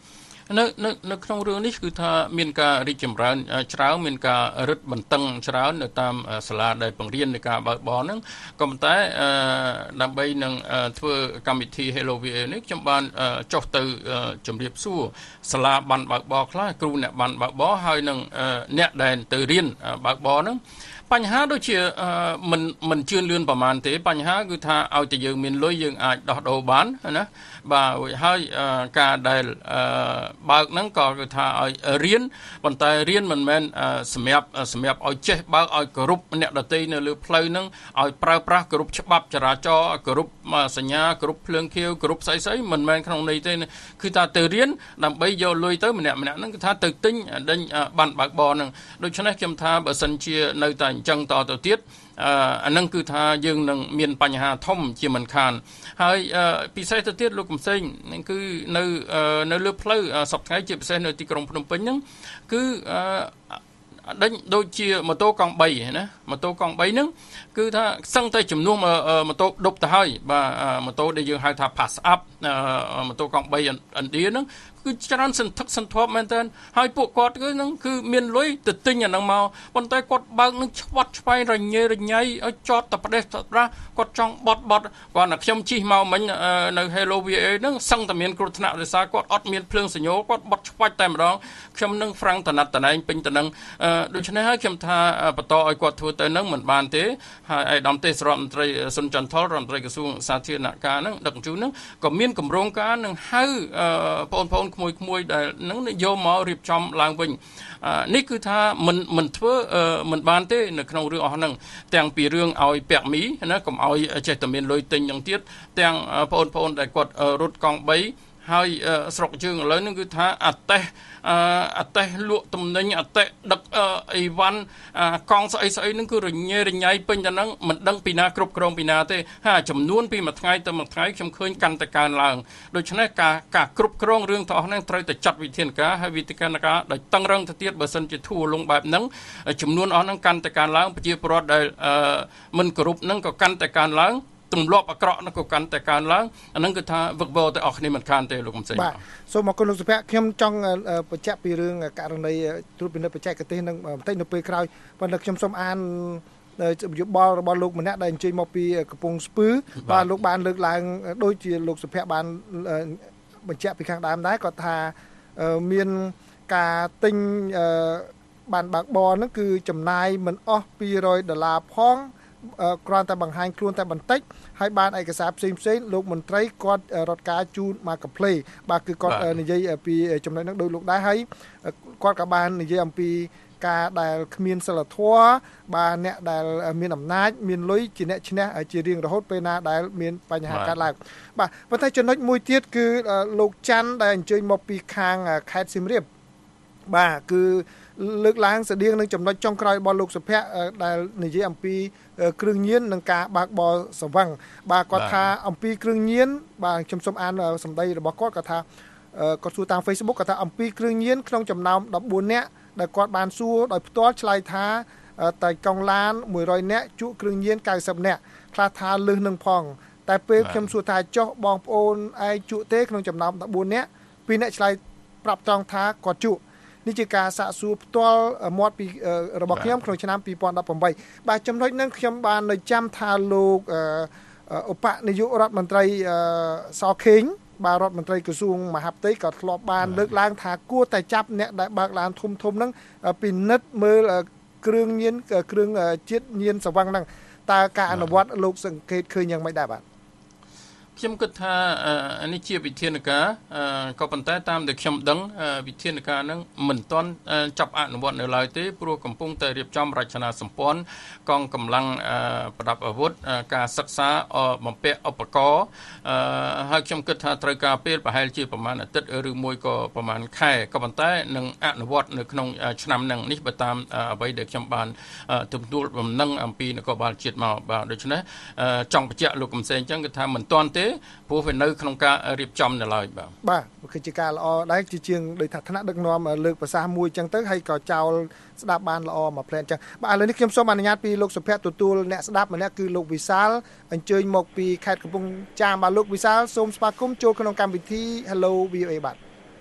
នៅនៅនៅក្នុងរឿងនេះគឺថាមានការរីកចម្រើនច្រើនមានការរឹតបន្តឹងច្រើននៅតាមសាលាដែលបង្រៀននៃការបើកបរហ្នឹងក៏ប៉ុន្តែដើម្បីនឹងធ្វើកម្មវិធី Hello វី เอ នេះខ្ញុំបានចុះទៅជម្រាបសួរសាលាបានបើកបរខ្លះគ្រូអ្នកបានបើកបរហើយនឹងអ្នកដែលទៅរៀនបើកបរហ្នឹងបញ្ហាដូចជាមិនមិនជឿនលឿនប្រហែលទេបញ្ហាគឺថាឲ្យតែយើងមានលុយយើងអាចដោះដូរបានណាបាទហើយការដែលបើកហ្នឹងក៏គឺថាឲ្យរៀនប៉ុន្តែរៀនមិនមែនសម្រាប់សម្រាប់ឲ្យចេះបើកឲ្យគ្រប់អ្នកដទៃនៅលើផ្លូវហ្នឹងឲ្យប្រើប្រាស់គ្រប់ច្បាប់ចរាចរណ៍គ្រប់សញ្ញាគ្រប់ភ្លើងខៀវគ្រប់ស្អីស្អីមិនមែនក្នុងន័យទេគឺថាទៅរៀនដើម្បីយកលុយទៅម្នាក់ម្នាក់ហ្នឹងគឺថាទៅទិញដេញបានបើកបរហ្នឹងដូច្នេះខ្ញុំថាបើសិនជានៅតែអញ្ចឹងតទៅទៀតអានឹងគឺថាយើងនឹងមានបញ្ហាធំជាមិនខានហើយពិសេសទៅទៀតលោកកំសែងនឹងគឺនៅនៅលើផ្លូវសប្តាហ៍ជាពិសេសនៅទីក្រុងភ្នំពេញហ្នឹងគឺដេញដូចជាម៉ូតូកង់បីណាម៉ូតូកង់បីហ្នឹងគឺថាសឹងតែចំនួនម៉ូតូដប់ទៅហើយបាទម៉ូតូដែលយើងហៅថា pass up ម៉ូតូកង់បីឥណ្ឌាហ្នឹងគឺច្រើនសន្ធឹកសន្ធាប់មែនតើហើយពួកគាត់គឺហ្នឹងគឺមានលុយទៅទិញអាហ្នឹងមកប៉ុន្តែគាត់បើកនឹងឆ្វាត់ឆ្វៃរញ៉េរញ៉ៃឲ្យចតតែប្រទេសប្រាស់គាត់ចង់បត់បត់គាត់ណាខ្ញុំជិះមកមិញនៅ Hello វី เอ ហ្នឹងសឹងតែមានគ្រោះថ្នាក់ដោយសារគាត់អត់មានភ្លើងសញ្ញោគាត់បត់ឆ្វាច់តែម្ដងខ្ញុំនឹងហ្វ្រាំងតណាត់តណែងពេញទៅនឹងដូច្នេះហើយខ្ញុំថាបន្តឲ្យគាត់ធ្វើទៅហ្នឹងមិនបានទេហើយឯកឧត្តមទេសរដ្ឋមន្ត្រីសុនចន្ទថុលរដ្ឋមន្ត្រីក្រសួងសាធារណការហ្នឹងដឹកជញ្ជូនហ្នឹងក៏មានគម្រោងការនឹងហៅបងប្អូនក្មួយក្មួយដែលនឹងយកមករៀបចំឡើងវិញនេះគឺថាមិនមិនធ្វើមិនបានទេនៅក្នុងរឿងអស់ហ្នឹងទាំងពីរឿងឲ្យពាក់មីណាកុំឲ្យចេះតែមានលុយទិញហ្នឹងទៀតទាំងបងប្អូនដែលគាត់រត់កង់បីហើយស្រុកយើងឥឡូវហ្នឹងគឺថាអតេះអតេះលក់ទំនិញអតេះដឹកអីវ៉ាន់កង់ស្អីស្អីហ្នឹងគឺរញ៉េរញ៉ៃពេញតែហ្នឹងមិនដឹងពីណាគ្រប់គ្រងពីណាទេហើយចំនួនពីមួយថ្ងៃទៅមួយថ្ងៃខ្ញុំឃើញកាន់តែកើនឡើងដូច្នេះការការគ្រប់គ្រងរឿងទាំងអស់ហ្នឹងត្រូវតែចាត់វិធានការហើយវិធានការដោយតឹងរឹងទៅទៀតបើសិនជាធូរលងបែបហ្នឹងចំនួនអស់ហ្នឹងកាន់តែកើនឡើងប្រជាពលរដ្ឋដែលមិនគោរពហ្នឹងក៏កាន់តែកើនឡើងទម្លាប់អាក្រក់នោះក៏កាន់តែកើនឡើងអាហ្នឹងគឺថាវឹកវរតែអស់គ្នាមិនខានទេលោកកំសែងបាទសូមអរគុណលោកសុភ័ក្រខ្ញុំចង់បញ្ជាក់ពីរឿងករណីត្រួតពិនិត្យបច្ចេកទេសនឹងបន្តិចនៅពេលក្រោយប៉ុន្តែខ្ញុំសូមអានយោបល់របស់លោកម្នាក់ដែលអញ្ជើញមកពីកំពង់ស្ពឺបាទលោកបានលើកឡើងដូចជាលោកសុភ័ក្របានបញ្ជាក់ពីខាងដើមដែរគាត់ថាមានការទិញបានបើកបរហ្នឹងគឺចំណាយមិនអស់ពីរយដុល្លារផងគ្រាន់តែបង្ហាញខ្លួនតែបន្តិចហើយបានឯកសារផ្សេងផ្សេងលោកមន្ត្រីគាត់រត់ការជូនមកកាផ្លេបាទគឺគាត់និយាយពីចំណុចហ្នឹងដោយលោកដែរហើយគាត់ក៏បាននិយាយអំពីការដែលគ្មានសិលធម៌បាទអ្នកដែលមានអំណាចមានលុយជាអ្នកឈ្នះជារៀងរហូតពេលណាដែលមានបញ្ហាកើតឡើងបាទប៉ុន្តែចំណុចមួយទៀតគឺលោកច័ន្ទដែលអញ្ជើញមកពីខាងខេត្តសៀមរាបបាទគឺលើកឡើងស្តៀងនឹងចំណុចចុងក្រោយរបស់លោកសុភ័ក្រដែលនិយាយអំពីគ្រឿងញៀននិងការបើកបរសវឹងបាទគាត់ថាអំពីគ្រឿងញៀនបាទខ្ញុំសូមអានសម្ដីរបស់គាត់គាត់ថាគាត់សួរតាម Facebook គាត់ថាអំពីគ្រឿងញៀនក្នុងចំណោមដប់បួននាក់ដែលគាត់បានសួរដោយផ្ទាល់ឆ្លើយថាតែកង់ឡានមួយរយនាក់ជក់គ្រឿងញៀនកៅសិបនាក់ខ្លះថាលឹះនឹងផងតែពេលខ្ញុំសួរថាចុះបងប្អូនឯងជក់ទេក្នុងចំណោមដប់បួននាក់ពីរនាក់ឆ្លើយប្រាប់ត្រង់ថាគាត់ជក់នេះជាការសាកសួរផ្ទាល់មាត់ពីរបស់ខ្ញុំក្នុងឆ្នាំពីរពាន់ដប់ប្រាំបាទចំណុចហ្នឹងខ្ញុំបាននៅចាំថាលោកឧបនាយករដ្ឋមន្ត្រីសខេងបាទរដ្ឋមន្ត្រីក្រសួងមហាផ្ទៃក៏ធ្លាប់បានលើកឡើងថាគួរតែចាប់អ្នកដែលបើកឡានធំធំហ្នឹងពិនិត្យមើលគ្រឿងញៀនគ្រឿងជាតិញៀនសវឹងហ្នឹងតើការអនុវត្តលោកសង្កេតឃើញយ៉ាងម៉េចដែរបាទខ្ញុំគិតថានេះជាវិធានការក៏ប៉ុន្តែតាមដែលខ្ញុំដឹងវិធានការហ្នឹងមិនទាន់ចាប់អនុវត្តនៅឡើយទេព្រោះកំពុងតែរៀបចំរចនាសម្ព័ន្ធកងកម្លាំងប្រដាប់អាវុធការសិក្សាបំពាក់ឧបករណ៍ហើយខ្ញុំគិតថាត្រូវការពេលប្រហែលជាប្រហែលអាទិត្យឬមួយក៏ប្រហែលខែក៏ប៉ុន្តែនឹងអនុវត្តនៅក្នុងឆ្នាំហ្នឹងនេះបើតាមអ្វីដែលខ្ញុំបានទទួលបំណឹងអំពីនគរបាលជាតិមកបាទដូច្នេះចង់បញ្ជាក់លោកកំសែងអញ្ចឹងគឺថាមិនទាន់ទេព្រោះវានៅក្នុងការរៀបចំនៅឡើយបាទបាទគឺជាការល្អដែរជាជាងដោយថាថ្នាក់ដឹកនាំលើកប្រសាសន៍មួយអញ្ចឹងទៅហើយក៏ចោលស្ដាប់បានល្អមកផ្លែអញ្ចឹងបាទឥឡូវនេះខ្ញុំសូមអនុញ្ញាតពីលោកសុភ័ក្រទទួលអ្នកស្ដាប់ម្នាក់គឺលោកវិសាលអញ្ជើញមកពីខេត្តកំពង់ចាមបាទលោកវិសាលសូមស្វាគមន៍ចូលក្នុងកម្មវិធី Hello វី អូ អេ បាទ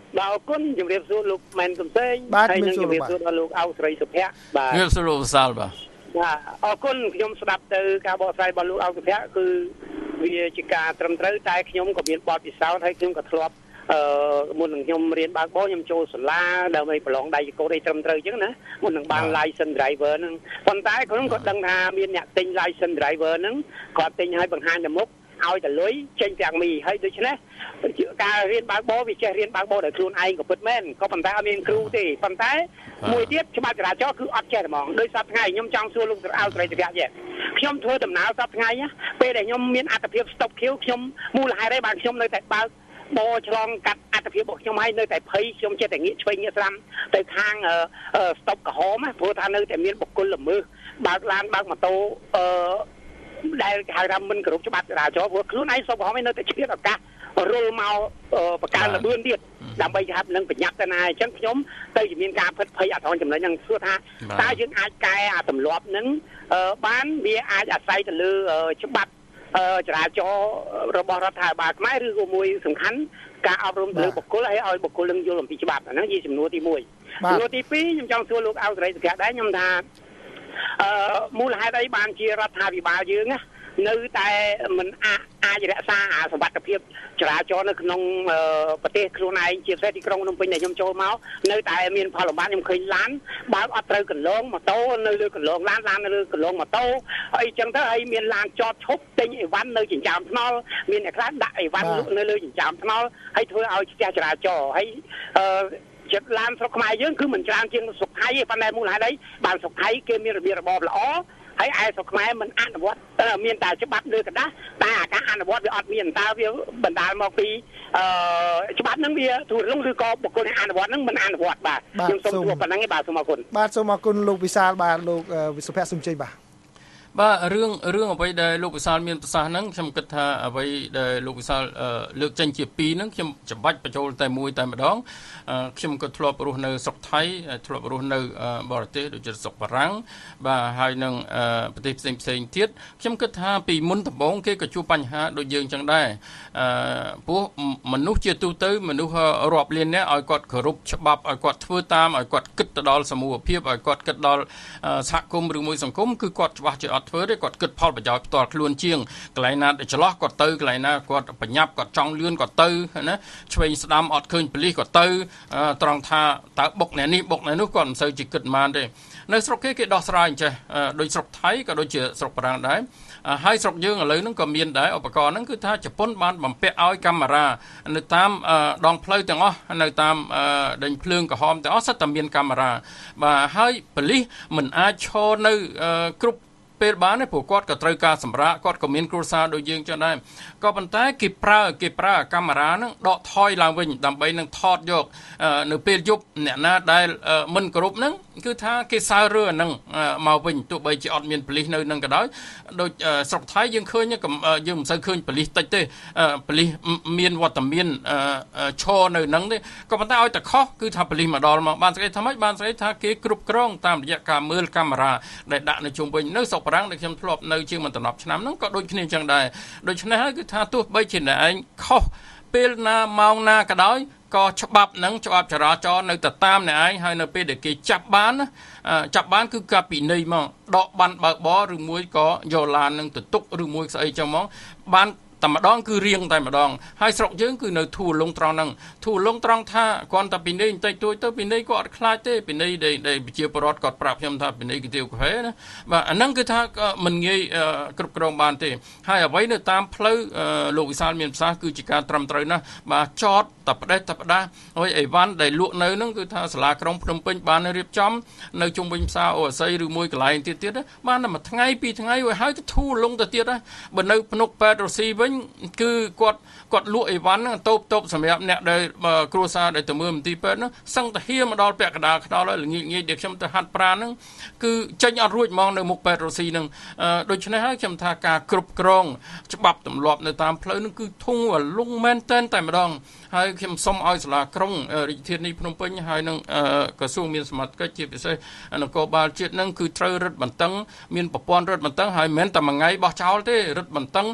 បាទអរគុណជំរាបសួរលោកម៉ែនកំសែងហើយនឹងជំរាបសួរដល់លោកអៅស្រីសុភ័ក្របាទជំរាបសួរលោកវិសាលបាទបាទអរគុណខ្ញុំស្ដាប់ទៅការបកស្រាយរបស់លោកអៅសុភ័ក្រគឺវាជាការត្រឹមត្រូវតែខ្ញុំក៏មានបទពិសោធន៍ហើយខ្ញុំក៏ធ្លាប់អឺមុននឹងខ្ញុំរៀនបើកបរខ្ញុំចូលសាលាដើម្បីប្រឡងដៃកោដឲ្យត្រឹមត្រូវអញ្ចឹងណាមុននឹងបាន license driver ហ្នឹងប៉ុន្តែខ្ញុំក៏ដឹងថាមានអ្នកទិញ license driver ហ្នឹងគាត់ទិញឲ្យបង្ហាញទៅមុខឲ្យតែលុយចេញទាំងមីហើយដូច្នេះការរៀនបើកបរវាចេះរៀនបើកបរដោយខ្លួនឯងក៏ពិតមែនក៏ប៉ុន្តែអត់មានគ្រូទេប៉ុន្តែមួយទៀតច្បាប់ចរាចរណ៍គឺអត់ចេះហ្មងដោយសប្តាហ៍ថ្ងៃខ្ញុំចង់សួរលោកអៅស្រីសុភ័ក្រយេខ្ញុំធ្វើដំណើរសប្តាហ៍ថ្ងៃពេលដែលខ្ញុំមានអត្ថភាព stop queue ខ្ញុំមូលហេតុអីបានខ្ញុំនៅតែបើកបរឆ្លងកាត់អត្ថភាពរបស់ខ្ញុំឲ្យនៅតែភ័យខ្ញុំចេះតែងាកឆ្វេងងាកស្ដាំទៅខាង stop ក្រហមព្រោះថានៅតែមានបុគ្គលល្មើសបើកឡានបើកម៉ូតូអឺដែលគេហៅថាមិនគោរពច្បាប់ចរាចរណ៍ព្រោះខ្លួនឯងសុំហមឯនៅតែឆ្លៀតឱកាសរុលមកបកកើលបឿនទៀតដើម្បីថានឹងប្រញាប់ទៅណាអញ្ចឹងខ្ញុំទៅជាមានការភិតភ័យអត់ត្រង់ចំណុចហ្នឹងសួរថាតើយើងអាចកែអាទម្លាប់ហ្នឹងបានវាអាចអាស្រ័យទៅលើច្បាប់ចរាចរណ៍របស់រដ្ឋាភិបាលខ្មែរឬក៏មួយសំខាន់ការអប់រំទៅលើបុគ្គលហើយឲ្យបុគ្គលនឹងយល់អំពីច្បាប់អាហ្នឹងជាចំនួនទីមួយចំនួនទីពីរខ្ញុំចង់សួរលោកអៅសេរីសុភ័ក្រដែរខ្ញុំថាអឺមូលហេតុអីបានជារដ្ឋាភិបាលយើងណានៅតែមិនអាចរក្សាអាសុវត្ថិភាពចរាចរណ៍នៅក្នុងប្រទេសខ្លួនឯងជាពិសេសទីក្រុងភ្នំពេញដែលខ្ញុំចូលមកនៅតែមានផលលំបាកខ្ញុំឃើញឡានបើអត់ត្រូវកន្លងម៉ូតូនៅលើកន្លងឡានឡាននៅលើកន្លងម៉ូតូហើយអញ្ចឹងទៅហើយមានឡានចតឈប់ទិញអីវ៉ាន់នៅចិញ្ចើមថ្នល់មានអ្នកខ្លះដាក់អីវ៉ាន់លក់នៅលើចិញ្ចើមថ្នល់ហើយធ្វើឲ្យស្ទះចរាចរណ៍ហើយអឺចិត្តឡានស្រុកខ្មែរយើងគឺមិនច្រើនជាងស្រុកថៃទេប៉ុន្តែមូលហេតុអីបានស្រុកថៃគេមានរបៀបរបបល្អហើយឯស្រុកខ្មែរមិនអនុវត្តមានតែច្បាប់លើกระดาษតែអាការអនុវត្តវាអត់មានតើវាបណ្ដាលមកពីអឺច្បាប់ហ្នឹងវាទូរលងឬក៏បុគ្គលអនុវត្តហ្នឹងមិនអនុវត្តបាទខ្ញុំសូមជួបប៉ុណ្ណឹងឯងបាទសូមអរគុណបាទសូមអរគុណលោកវិសាលបាទលោកវិសុភ័ក្រសុំជ័យបាទបាទរឿងរឿងអ្វីដែលលោកវិសាលមានប្រសាសន៍ហ្នឹងខ្ញុំគិតថាអ្វីដែលលោកវិសាលលើកចេញជាពីរហ្នឹងខ្ញុំចាំបាច់បញ្ចូលតែមួយតែម្ដងខ្ញុំក៏ធ្លាប់រស់នៅស្រុកថៃធ្លាប់រស់នៅបរទេសដូចជាស្រុកបារាំងបាទហើយនឹងប្រទេសផ្សេងផ្សេងទៀតខ្ញុំគិតថាពីមុនដំបូងគេក៏ជួបបញ្ហាដូចយើងចឹងដែរអឺព្រោះមនុស្សជាទូទៅមនុស្សរាប់លាននាក់ឲ្យគាត់គោរពច្បាប់ឲ្យគាត់ធ្វើតាមឲ្យគាត់គិតទៅដល់សមូហភាពឲ្យគាត់គិតដល់សហគមន៍ឬមួយសង្គមគឺគាត់ច្បាស់ជាអត់ធ្វើទេគាត់គិតផលប្រយោជន៍ផ្ទាល់ខ្លួនជាងកន្លែងណាចន្លោះគាត់ទៅកន្លែងណាគាត់បញ្ញាប់គាត់ចង់លឿនគាត់ទៅណាឆ្វេងស្ដាំអត់ឃើញប៉ូលីសគាត់ទៅត្រង់ថាតើបុកអ្នកនេះបុកអ្នកនោះគាត់មិនសូវជាគិតប៉ុន្មានទេនៅស្រុកគេគេដោះស្រាយអញ្ចេះដូចស្រុកថៃក៏ដូចជាស្រុកបារាំងដែរហើយស្រុកយើងឥឡូវហ្នឹងក៏មានដែរឧបករណ៍ហ្នឹងគឺថាជប៉ុនបានបំពាក់ឲ្យកាមេរ៉ានៅតាមដងផ្លូវទាំងអស់នៅតាមដេញភ្លើងក្រហមទាំងអស់សិតតែមានកាមេរ៉ាបាទហើយប៉ូលីសមិនអាចឈរនៅគ្រប់ពេលបានទេព្រោះគាត់ក៏ត្រូវការសម្រាកគាត់ក៏មានគ្រួសារដូចយើងចឹងដែរក៏ប៉ុន្តែគេប្រើគេប្រើកាមេរ៉ាហ្នឹងដកថយឡើងវិញដើម្បីនឹងថតយកនៅពេលយប់អ្នកណាដែលមិនគ្រប់ហ្នឹងគឺថាគេសើរើអាហ្នឹងមកវិញទោះបីជាអត់មានប៉ូលីសនៅនឹងក៏ដោយដូចស្រុកថៃយើងឃើញយើងមិនសូវឃើញប៉ូលីសតិចទេប៉ូលីសមានវត្តមានឈរនៅហ្នឹងទេក៏ប៉ុន្តែឲ្យតែខុសគឺថាប៉ូលីសមកដល់មកបានស្អីថាម៉េចបានស្អីថាគេគ្រប់គ្រងតាមរយៈការមើលកាមេរ៉ាដែលដាក់នៅជុំវិញនៅស្រុកបារាំងដែលខ្ញុំធ្លាប់នៅជាងមិនដល់ឆ្នាំហ្នឹងក៏ដូចគ្នាអញ្ចឹងដែរដូច្នេះហើយគឺថាទោះបីជាអ្នកឯងខុសពេលណាម៉ោងណាក៏ដោយក៏ច្បាប់ហ្នឹងច្បាប់ចរាចរណ៍នៅតែតាមអ្នកឯងហើយនៅពេលដែលគេចាប់បានចាប់បានគឺការពិន័យមកដកបានបើកបរឬមួយក៏យកឡាននឹងទៅទុកឬមួយស្អីចឹងមកបានតែម្ដងគឺរៀងតែម្ដងហើយស្រុកយើងគឺនៅធូរលងត្រង់ហ្នឹងធូរលងត្រង់ថាគាត់តែពីនេះបន្តិចតួចទៅពីនេះក៏អត់ខ្លាចទេពីនេះដែលប្រជាពលរដ្ឋគាត់ប្រាប់ខ្ញុំថាពីនេះគឺទាវកាហ្វេណាបាទអាហ្នឹងគឺថាមិនងាយគ្រប់គ្រងបានទេហើយអ្វីនៅតាមផ្លូវលោកវិសាលមានប្រសាសន៍គឺជាការត្រឹមត្រូវណាស់បាទចតតែផ្ដេសតែផ្ដាស់ហើយអីវ៉ាន់ដែលលក់នៅហ្នឹងគឺថាសាលាក្រុងភ្នំពេញបានរៀបចំនៅជុំវិញផ្សារអូអាស័យឬមួយកន្លែងទៀតទៀតបានតែមួយថ្ងៃពីរថ្ងៃហើយទៅធូរលងទៅទៀតហើយបើនៅភ្នុកប៉ែតរស៊ីវិញគឺគាត់គាត់លក់អីវ៉ាន់ហ្នឹងតូបតូបសម្រាប់អ្នកដែលគ្រួសារដែលទៅមើលមន្ទីរពេទ្យហ្នឹងសឹងតាហៀមកដល់ពាក់កណ្ដាលខ្នល់ហើយល្ងាចងាយដែលខ្ញុំទៅហាត់ប្រាណហ្នឹងគឺចេញអត់រួចហ្មងនៅមុខប៉ែតរស៊ីហ្នឹងដូច្នេះហើយខ្ញុំថាការគ្រប់គ្រងច្បាប់ទម្លាប់នៅតាមផ្លូវហ្នឹងគឺធុងលងមែនតែនតែម្ដងហើយខ្ញុំសូមឲ្យសាលាក្រុងរាជធានីភ្នំពេញហើយនឹងក្រសួងមានសមត្ថកិច្ចជាពិសេសនគរបាលជាតិហ្នឹងគឺត្រូវរឹតបន្តឹងមានប្រព័ន្ធរឹតបន្តឹងហើយមិនមែនតែមួយថ្ងៃបោះចោលទេរឹតបន្តឹង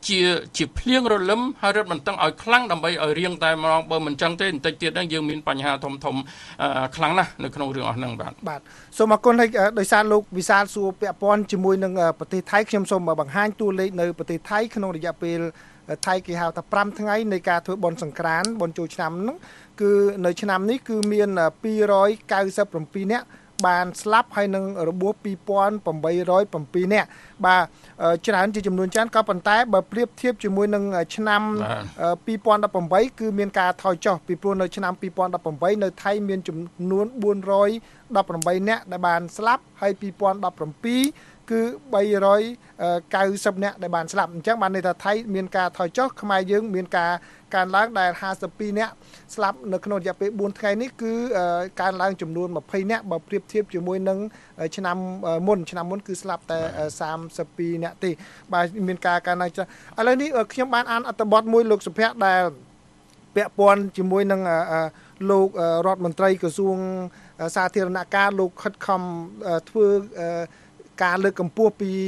ជាជាភ្លៀងរលឹមហើយរត់មិនតឹងឲ្យខ្លាំងដើម្បីឲ្យរៀងតែម្ដងបើមិនចឹងទេបន្តិចទៀតហ្នឹងយើងមានបញ្ហាធំធំខ្លាំងណាស់នៅក្នុងរឿងអស់ហ្នឹងបាទបាទសូមអរគុណហើយដោយសារលោកវិសាលសួរពាក់ព័ន្ធជាមួយនឹងប្រទេសថៃខ្ញុំសូមបង្ហាញតួលេខនៅប្រទេសថៃក្នុងរយៈពេលថៃគេហៅថាប្រាំថ្ងៃនៃការធ្វើបុណ្យសង្ក្រាន្តបុណ្យចូលឆ្នាំហ្នឹងគឺនៅឆ្នាំនេះគឺមានពីររយកៅសិបប្រាំពីរនាក់បានស្លាប់ហើយនឹងរបួសពីរពាន់ប្រាំបីរយប្រាំពីរនាក់បាទច្រើនជាចំនួនច្រើនក៏ប៉ុន្តែបើប្រៀបធៀបជាមួយនឹងឆ្នាំពីរពាន់ដប់ប្រាំបីគឺមានការថយចុះពីព្រោះនៅឆ្នាំពីរពាន់ដប់ប្រាំបីនៅថៃមានចំនួនបួនរយដប់ប្រាំបីនាក់ដែលបានស្លាប់ហើយពីរពាន់ដប់ប្រាំពីរគឺបីរយកៅសិបនាក់ដែលបានស្លាប់អញ្ចឹងបានន័យថាថៃមានការថយចុះខ្មែរយើងមានការកើនឡើងដែលห้าสิบពីរនាក់ស្លាប់នៅក្នុងរយៈពេលបួនថ្ងៃនេះគឺកើនឡើងចំនួនยี่สิบនាក់បើប្រៀបធៀបជាមួយនឹងឆ្នាំមុនឆ្នាំមុនគឺស្លាប់តែสามสิบពីរនាក់ទេបាទមានការកើនឡើងច្រើនឥឡូវនេះខ្ញុំបានអានអត្ថបទមួយលោកសុភ័ក្រដែលពាក់ព័ន្ធជាមួយនឹងលោករដ្ឋមន្ត្រីក្រសួងសាធារណការលោកខិតខំធ្វើការលើកកម្ពស់ពី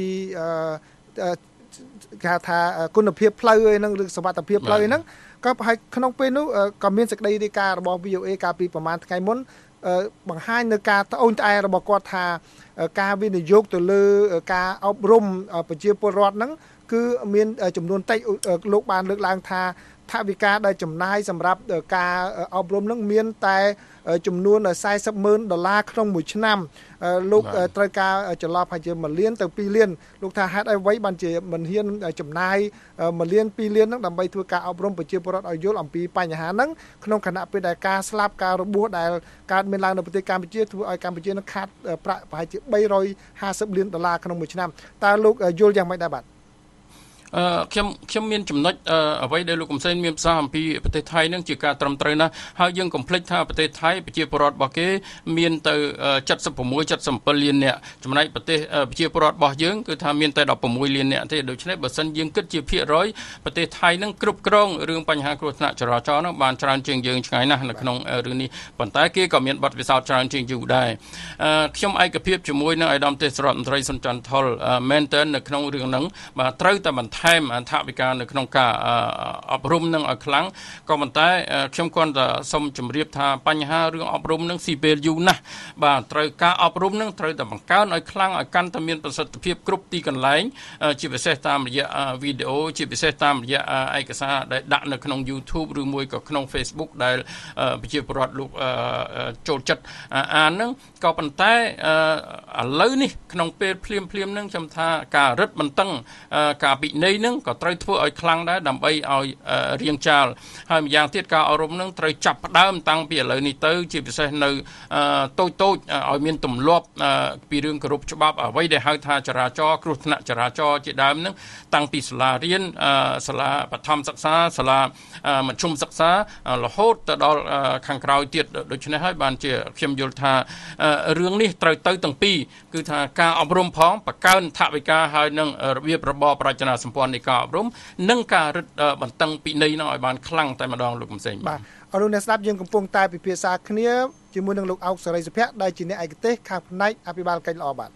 គេថាគុណភាពផ្លូវឯហ្នឹងឬសុវត្ថិភាពផ្លូវហ្នឹងក៏ហើយក្នុងពេលនោះក៏មានសេចក្តីរាយការណ៍របស់ វី អូ អេ កាលពីប្រហែលថ្ងៃមុនបង្ហាញនៅការត្អូញត្អែររបស់គាត់ថាការវិនិយោគទៅលើការអប់រំប្រជាពលរដ្ឋហ្នឹងគឺមានចំនួនតិចលោកបានលើកឡើងថាថវិកាដែលចំណាយសម្រាប់ការអប់រំហ្នឹងមានតែចំនួនสี่สิบម៉ឺនដុល្លារក្នុងមួយឆ្នាំលោកត្រូវការចន្លោះប្រហែលជាមួយលានទៅពីរលានលោកថាហេតុអ្វីបានជាមិនហ៊ានចំណាយមួយលានពីរលានហ្នឹងដើម្បីធ្វើការអប់រំប្រជាពលរដ្ឋឲ្យយល់អំពីបញ្ហាហ្នឹងក្នុងគណៈពេលដែលការស្លាប់ការរបួសដែលកើតមានឡើងនៅប្រទេសកម្ពុជាធ្វើឲ្យកម្ពុជានឹងខាតប្រាក់ប្រហែលជាបីរយห้าสิบលានដុល្លារក្នុងមួយឆ្នាំតើលោកយល់យ៉ាងម៉េចដែរបាទអឺខ្ញុំខ្ញុំមានចំណុចអ្វីដែលលោកកំសែងមានប្រសាសន៍អំពីប្រទេសថៃនឹងជាការត្រឹមត្រូវណាស់ហើយយើងកុំភ្លេចថាប្រទេសថៃប្រជាពលរដ្ឋរបស់គេមានទៅเจ็ดสิบหก เจ็ดสิบเจ็ดលាននាក់ចំណែកប្រទេសប្រជាពលរដ្ឋរបស់យើងគឺថាមានតែสิบหกលាននាក់ទេដូច្នេះបើសិនយើងគិតជាភាគរយប្រទេសថៃនឹងគ្រប់គ្រងរឿងបញ្ហាគ្រោះថ្នាក់ចរាចរណ៍នឹងបានច្រើនជាងយើងឆ្ងាយណាស់នៅក្នុងរឿងនេះប៉ុន្តែគេក៏មានបទពិសោធន៍ច្រើនជាងយូរដែរខ្ញុំឯកភាពជាមួយនឹងឯកឧត្តមទេសរដ្ឋមន្ត្រីសុនច័ន្ទថុលមែនតើនៅក្នុងរឿងហ្នឹងបាទត្រូវតែបន្ថែមថវិកានៅក្នុងការអប់រំនឹងឲ្យខ្លាំងក៏ប៉ុន្តែខ្ញុំគ្រាន់តែសូមជម្រាបថាបញ្ហារឿងអប់រំនឹងស៊ីពេលយូរណាស់បាទត្រូវការអប់រំនឹងត្រូវតែបង្កើនឲ្យខ្លាំងឲ្យកាន់តែមានប្រសិទ្ធភាពគ្រប់ទីកន្លែងជាពិសេសតាមរយៈវីដេអូជាពិសេសតាមរយៈឯកសារដែលដាក់នៅក្នុង YouTube ឬមួយក៏ក្នុង Facebook ដែលប្រជាពលរដ្ឋលោកចូលចិត្តអានហ្នឹងក៏ប៉ុន្តែឥឡូវនេះក្នុងពេលភ្លាមភ្លាមហ្នឹងខ្ញុំថាការរឹតបន្តឹងការពិន័យហ្នឹងក៏ត្រូវធ្វើឲ្យខ្លាំងដែរដើម្បីឲ្យរៀងចាលហើយម្យ៉ាងទៀតការអប់រំនឹងត្រូវចាប់ផ្ដើមតាំងពីឥឡូវនេះទៅជាពិសេសនៅតូចតូចឲ្យមានទម្លាប់ពីរឿងគោរពច្បាប់អ្វីដែលហៅថាចរាចរណ៍គ្រោះថ្នាក់ចរាចរណ៍ជាដើមនឹងតាំងពីសាលារៀនសាលាបឋមសិក្សាសាលាមធ្យមសិក្សារហូតទៅដល់ខាងក្រោយទៀតដូច្នេះហើយបានជាខ្ញុំយល់ថារឿងនេះត្រូវទៅទាំងពីរគឺថាការអប់រំផងបង្កើនថវិកាហើយនឹងរបៀបរបបប្រជាណាសម្ព័ន្ធនៃការអប់រំនិងការរឹតបន្តឹងពិន័យនោះឲ្យបានខ្លាំងតែម្ដងលោកកំសែងបាទអរលោកអ្នកស្ដាប់យើងកំពុងតែពិភាក្សាគ្នាជាមួយនឹងលោកអោកសេរីសុភ័ក្រដែលជាអ្នកឯកទេសខាងផ្នែកអភិបាលកិច្ចល្អបាទ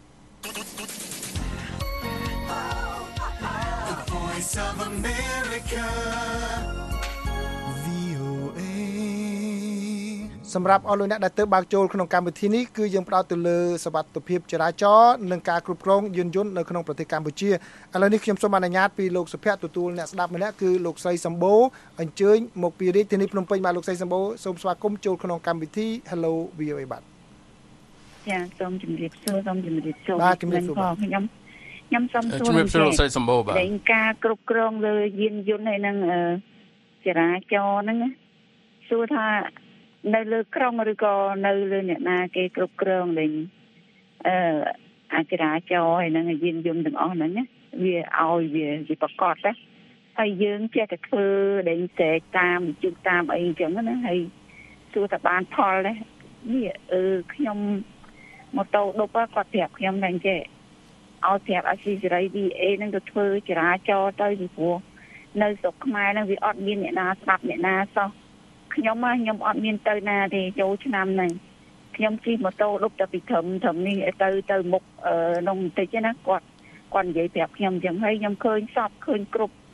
សម្រាប់អស់លោកអ្នកដែលទៅបើកចូលក្នុងកម្មវិធីនេះគឺយើងផ្ដោតទៅលើសុវត្ថិភាពចរាចរណ៍និងការគ្រប់គ្រងយានយន្តនៅក្នុងប្រទេសកម្ពុជាឥឡូវនេះខ្ញុំសូមអនុញ្ញាតពីលោកសុភ័ក្រទទួលអ្នកស្ដាប់ម្នាក់គឺលោកស្រីសម្បូរអញ្ជើញមកពីរាជធានីភ្នំពេញបាទលោកស្រីសម្បូរសូមស្វាគមន៍ចូលក្នុងកម្មវិធី Hello វី អូ អេ បាទចាសូមជម្រាបសួរសូមជម្រាបសួរបាទជម្រាបសួរខ្ញុំខ្ញុំសូមសួរជម្រាបសួរលោកស្រីសម្បូរបាទការគ្រប់គ្រងលើយានយន្តហើយនឹងចរាចរណ៍ហ្នឹងសួរថានៅលើក្រុងឬក៏នៅលើអ្នកណាគេគ្រប់គ្រងលេងអឺអាចរាចរហើយនឹងយានយន្តទាំងអស់ហ្នឹងណាវាឲ្យវាជាប្រកបណាហើយយើងចេះតែធ្វើដែលតែតាមជឹកតាមអីអញ្ចឹងណាហើយសួរថាបានផលដែរនេះអឺខ្ញុំម៉ូតូដប់គាត់ប្រាប់ខ្ញុំថាអញ្ចឹងឲ្យប្រាប់អាស៊ីសេរី វី អេ ហ្នឹងទៅធ្វើចរាចរទៅពីព្រោះនៅស្រុកខ្មែរហ្នឹងវាអត់មានអ្នកណាស្ដាប់អ្នកណាសោះខ្ញុំមកខ្ញុំអត់មានទៅណាទេចូលឆ្នាំហ្នឹងខ្ញុំជិះម៉ូតូដប់តែពីត្រឹមត្រឹមនេះទៅទៅមុខក្នុងបន្តិចណាគាត់គាត់និយាយប្រាប់ខ្ញុំអញ្ចឹងហើយខ្ញុំឃើញសពឃើញគ្រប់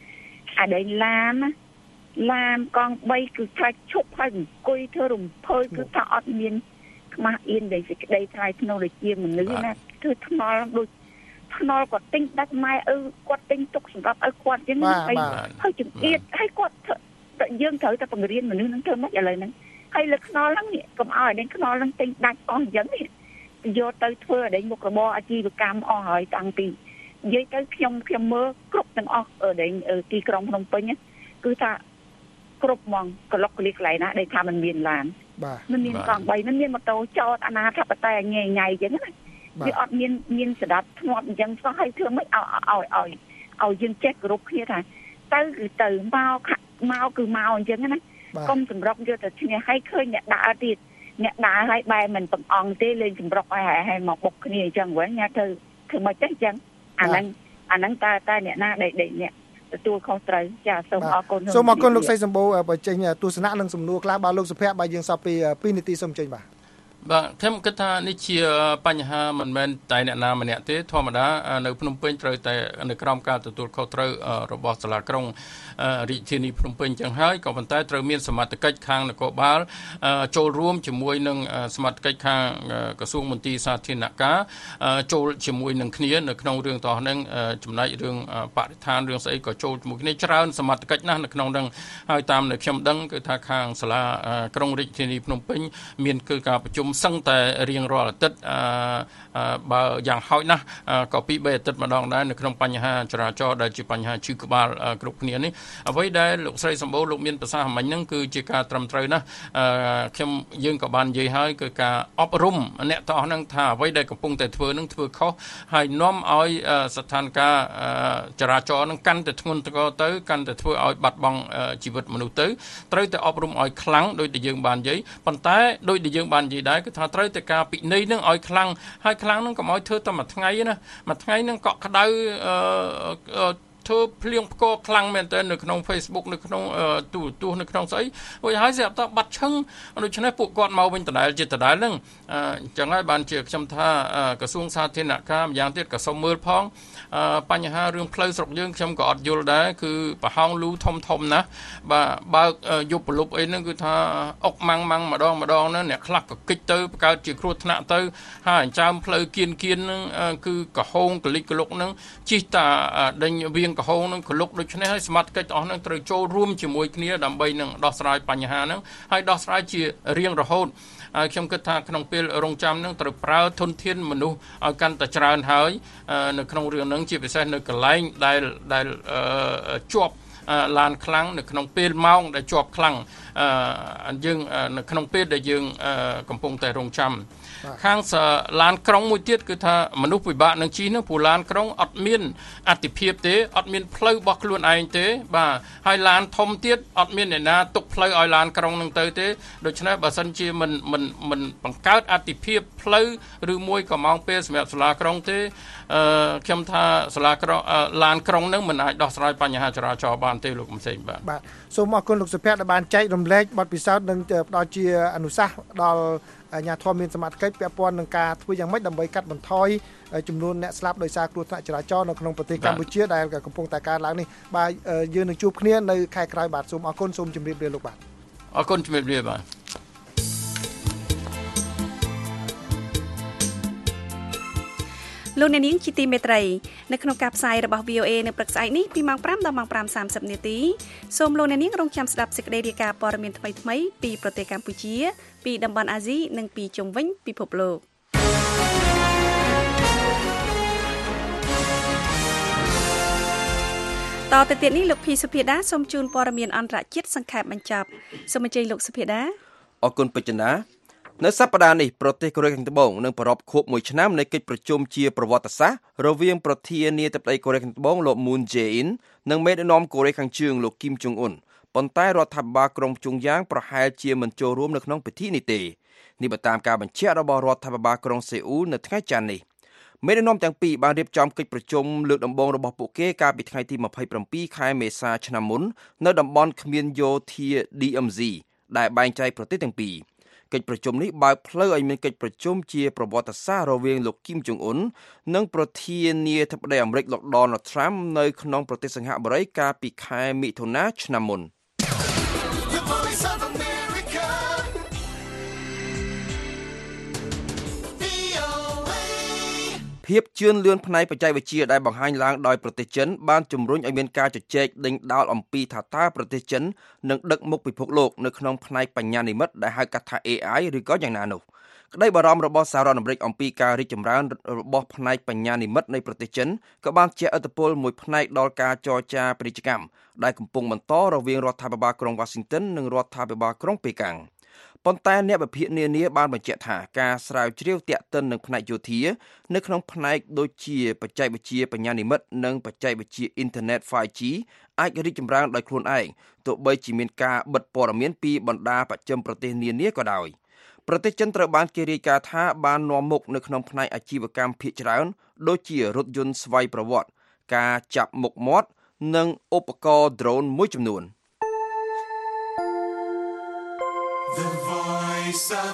អាដីឡានឡានកង់បីគឺថាឈប់ហើយអង្គុយធ្វើរំភើយគឺថាអត់មានខ្មាស់អៀនដែលសេចក្តីថ្លៃថ្នូរដូចជាមនុស្សណាគឺថ្នល់ដូចថ្នល់គាត់ទិញដាច់ម៉ែឪគាត់ទិញទុកសម្រាប់ឲ្យគាត់ចឹងហើយហើយចង្អៀតហើយគាត់យើងត្រូវតែបង្រៀនមនុស្សហ្នឹងធ្វើម៉េចឥឡូវហ្នឹងហើយលើខ្នល់ហ្នឹងកុំឲ្យឲ្យខ្នល់ហ្នឹងទិញដាច់អស់អញ្ចឹងយកទៅធ្វើឲ្យមុខរបរអាជីវកម្មអស់ហើយតាំងពីនិយាយទៅខ្ញុំខ្ញុំមើលគ្រប់ទាំងអស់ដែលទីក្រុងភ្នំពេញគឺថាគ្រប់ហ្មងក្លុកក្លៀកកន្លែងណាដែលថាมันមានឡានបាទมันមានកង់បីมันមានម៉ូតូចតអាណាថាបតែញ៉ៃញ៉ៃអញ្ចឹងណាវាអត់មានមានស្ដាប់ធ្នាប់អញ្ចឹងសោះហើយធ្វើមិនឲ្យឲ្យឲ្យឲ្យយើងចេះគោរពគ្នាថាទៅគឺទៅមកមកគឺមកអញ្ចឹងណាកុំសម្រុកយកទៅឈ្នះឲ្យឃើញអ្នកដើរទៀតអ្នកដើរឲ្យបែរមិនបង្អង់ទេលេងសម្រុកឲ្យឲ្យមកបុកគ្នាអញ្ចឹងវិញញ៉ាទៅធ្វើមិនទេអញ្ចឹងអាហ្នឹងអាហ្នឹងតើតើអ្នកណាដែលអ្នកទទួលខុសត្រូវចាសូមអរគុណសូមអរគុណលោកស្រីសម្បូរបញ្ចេញទស្សនៈនិងសំណួរខ្លះបាទលោកសុភ័ក្របាទយើងសល់ពីពីរនាទីសូមចេញបាទបាទខ្ញុំគិតថានេះជាបញ្ហាមិនមែនតែអ្នកណាម្នាក់ទេធម្មតានៅភ្នំពេញត្រូវតែនៅក្រោមការទទួលខុសត្រូវរបស់សាលាក្រុងរាជធានីភ្នំពេញចឹងហើយក៏ប៉ុន្តែត្រូវមានសមត្ថកិច្ចខាងនគរបាលចូលរួមជាមួយនឹងសមត្ថកិច្ចខាងក្រសួងមន្ទីរសាធារណការចូលជាមួយនឹងគ្នានៅក្នុងរឿងតោះហ្នឹងចំណែករឿងបរិស្ថានរឿងស្អីក៏ចូលជាមួយគ្នាច្រើនសមត្ថកិច្ចណាស់នៅក្នុងហ្នឹងហើយតាមនៅខ្ញុំដឹងគឺថាខាងសាលាក្រុងរាជធានីភ្នំពេញមានគឺការប្រជុំសឹងតែរៀងរាល់អាទិត្យបើយ៉ាងហោចណាស់ក៏ពីរបីអាទិត្យម្ដងដែរនៅក្នុងបញ្ហាចរាចរណ៍ដែលជាបញ្ហាឈឺក្បាលគ្រប់គ្នានេះអ្វីដែលលោកស្រីសម្បូរលោកមានប្រសាសន៍មិញហ្នឹងគឺជាការត្រឹមត្រូវណាស់ខ្ញុំយើងក៏បាននិយាយហើយគឺការអប់រំអ្នកតោះហ្នឹងថាអ្វីដែលកំពុងតែធ្វើហ្នឹងធ្វើខុសហើយនាំឲ្យស្ថានភាពចរាចរណ៍ហ្នឹងកាន់តែធ្ងន់ធ្ងរទៅកាន់តែធ្វើឲ្យបាត់បង់ជីវិតមនុស្សទៅត្រូវតែអប់រំឲ្យខ្លាំងដោយដែលយើងបាននិយាយប៉ុន្តែដោយដែលយើងបាននិយាយដែរគឺថាត្រូវតែការពិន័យហ្នឹងឲ្យខ្លាំងហើយខ្លាំងហ្នឹងកុំឲ្យធ្វើតែមួយថ្ងៃណាមួយថ្ងៃហ្នឹងកក់ក្ដៅអឺធ្វើភ្លៀងផ្គរខ្លាំងមែនតើនៅក្នុង Facebook នៅក្នុងទូរទស្សន៍នៅក្នុងស្អីរួចហើយស្រាប់តែបាត់ឈឹងដូច្នេះពួកគាត់មកវិញដដែលជាដដែលហ្នឹងអញ្ចឹងហើយបានជាខ្ញុំថាក្រសួងសាធារណការម្យ៉ាងទៀតក៏សូមមើលផងបញ្ហារឿងផ្លូវស្រុកយើងខ្ញុំក៏អត់យល់ដែរគឺប្រហោងលូធំធំណាស់បាទបើកយប់ប្រលប់អីហ្នឹងគឺថាអុកម៉ាំងម៉ាំងម្ដងម្ដងហ្នឹងអ្នកខ្លះក៏គិចទៅបង្កើតជាគ្រោះថ្នាក់ទៅហើយអញ្ចឹងផ្លូវគៀនគៀនហ្នឹងគឺកហូងកលិចកលុកហ្នឹងជិះតាដេញវៀងកហូងនឹងក្លុកដូច្នេះហើយសមត្ថកិច្ចអស់នឹងត្រូវចូលរួមជាមួយគ្នាដើម្បីនឹងដោះស្រាយបញ្ហាហ្នឹងហើយដោះស្រាយជារៀងរហូតហើយខ្ញុំគិតថាក្នុងពេលរងចាំនឹងត្រូវប្រើធនធានមនុស្សឲ្យកាន់តែច្រើនហើយនៅក្នុងរឿងហ្នឹងជាពិសេសនៅកន្លែងដែលដែលជាប់ឡានខ្លាំងនៅក្នុងពេលម៉ោងដែលជាប់ខ្លាំងយើងនៅក្នុងពេលដែលយើងកំពុងតែរងចាំខាងឡានក្រុងមួយទៀតគឺថាមនុស្សពិបាកនឹងជិះនឹងព្រោះឡានក្រុងអត់មានអតិភិបទេអត់មានផ្លូវរបស់ខ្លួនឯងទេបាទហើយឡានធំទៀតអត់មានអ្នកណាទុកផ្លូវឲ្យឡានក្រុងនឹងទៅទេដូច្នេះបើសិនជាមិនមិនមិនបង្កើតអតិភិបផ្លូវឬមួយក៏ម៉ោងពេលសម្រាប់សាលាក្រុងទេអឺខ្ញុំថាសាលាក្រុងឡានក្រុងនឹងមិនអាចដោះស្រាយបញ្ហាចរាចរណ៍បានទេលោកកំសែងបាទបាទសូមអរគុណលោកសុភ័ក្រដែលបានចែករំលែកបទពិសោធន៍និងផ្ដល់ជាអនុសាសន៍ដល់អាជ្ញាធរមានសមត្ថកិច្ចពាក់ព័ន្ធនឹងការធ្វើយ៉ាងម៉េចដើម្បីកាត់បន្ថយចំនួនអ្នកស្លាប់ដោយសារគ្រោះថ្នាក់ចរាចរណ៍នៅក្នុងប្រទេសកម្ពុជាដែលកំពុងតែកើនឡើងនេះបាទយើងនឹងជួបគ្នានៅខែក្រោយបាទសូមអរគុណសូមជម្រាបលាលោកបាទអរគុណជម្រាបលាបាទលោកអ្នកនាងជាទីមេត្រីនៅក្នុងការផ្សាយរបស់ វី អូ เอ នៅព្រឹកស្អែកនេះពីម៉ោងប្រាំដល់ម៉ោងប្រាំសាមសិបនាទីសូមលោកអ្នកនាងរងចាំស្ដាប់សេចក្តីរាយការណ៍ព័ត៌មានថ្មីៗពីប្រទេសកម្ពុជាពីតំបន់អាស៊ីនិងពីជុំវិញពិភពលោកតទៅទៀតនេះលោកភីសុភាដាសូមជូនព័ត៌មានអន្តរជាតិសង្ខេបបញ្ចប់សូមអញ្ជើញលោកសុភាដាអរគុណពេជ្រណានៅសប្តាហ៍នេះប្រទេសកូរ៉េខាងត្បូងនឹងប្រារព្ធខួបមួយឆ្នាំនៃកិច្ចប្រជុំជាប្រវត្តិសាស្ត្ររវាងប្រធានាធិបតីកូរ៉េខាងត្បូងលោក Moon Jae-in និងមេដឹកនាំកូរ៉េខាងជើងលោក Kim Jong-un ប៉ុន្តែរដ្ឋាភិបាលក្រុងព្យុងយ៉ាងប្រហែលជាមិនចូលរួមនៅក្នុងពិធីនេះទេនេះបើតាមការបញ្ជាក់របស់រដ្ឋាភិបាលក្រុងសេអ៊ូលនៅថ្ងៃច័ន្ទនេះមេដឹកនាំទាំងពីរបានរៀបចំកិច្ចប្រជុំលើកដំបូងរបស់ពួកគេកាលពីថ្ងៃទីម្ភៃប្រាំពីរខែមេសាឆ្នាំមុននៅតំបន់គ្មានយោធា ឌី អឹម ហ្ស៊ី ដែលបែងចែកប្រទេសទាំងពីរកិច្ចប្រជុំនេះបើកផ្លូវឲ្យមានកិច្ចប្រជុំជាប្រវត្តិសាស្ត្ររវាងលោកគីមចុងអ៊ុននិងប្រធានាធិបតីអាមេរិកលោក Donald Trump នៅក្នុងប្រទេសសិង្ហបុរីកាលពីខែមិថុនាឆ្នាំមុនភាពជឿនលឿនផ្នែកបច្ចេកវិទ្យាដែលបង្ហាញឡើងដោយប្រទេសចិនបានជំរុញឲ្យមានការជជែកដេញដោលអំពីថាតើប្រទេសចិននឹងដឹកមុខពិភពលោកនៅក្នុងផ្នែកបញ្ញានិម្មិតដែលហៅកាត់ថា เอ ไอ ឬក៏យ៉ាងណានោះក្តីបារម្ភរបស់សហរដ្ឋអាមេរិកអំពីការរីកចម្រើនរបស់ផ្នែកបញ្ញានិម្មិតនៃប្រទេសចិនក៏បានជះឥទ្ធិពលមួយផ្នែកដល់ការចរចាពាណិជ្ជកម្មដែលកំពុងបន្តរវាងរដ្ឋាភិបាលក្រុង Washington និងរដ្ឋាភិបាលក្រុងប៉េកាំងប៉ុន្តែអ្នកវិភាគនានាបានបញ្ជាក់ថាការស្រាវជ្រាវទាក់ទិននឹងផ្នែកយោធានៅក្នុងផ្នែកដូចជាបច្ចេកវិទ្យាបញ្ញានិម្មិតនិងបច្ចេកវិទ្យាអ៊ីនធឺណិត five G អាចរីកចម្រើនដោយខ្លួនឯងទោះបីជាមានការបិទព័ត៌មានពីបណ្ដាបច្ចឹមប្រទេសនានាក៏ដោយប្រទេសចិនត្រូវបានគេរាយការណ៍ថាបាននាំមុខនៅក្នុងផ្នែកអាជីវកម្មភាគច្រើនដូចជារថយន្តស្វ័យប្រវត្តិការចាប់មុខមាត់និងឧបករណ៍ drone មួយចំនួន The Voice of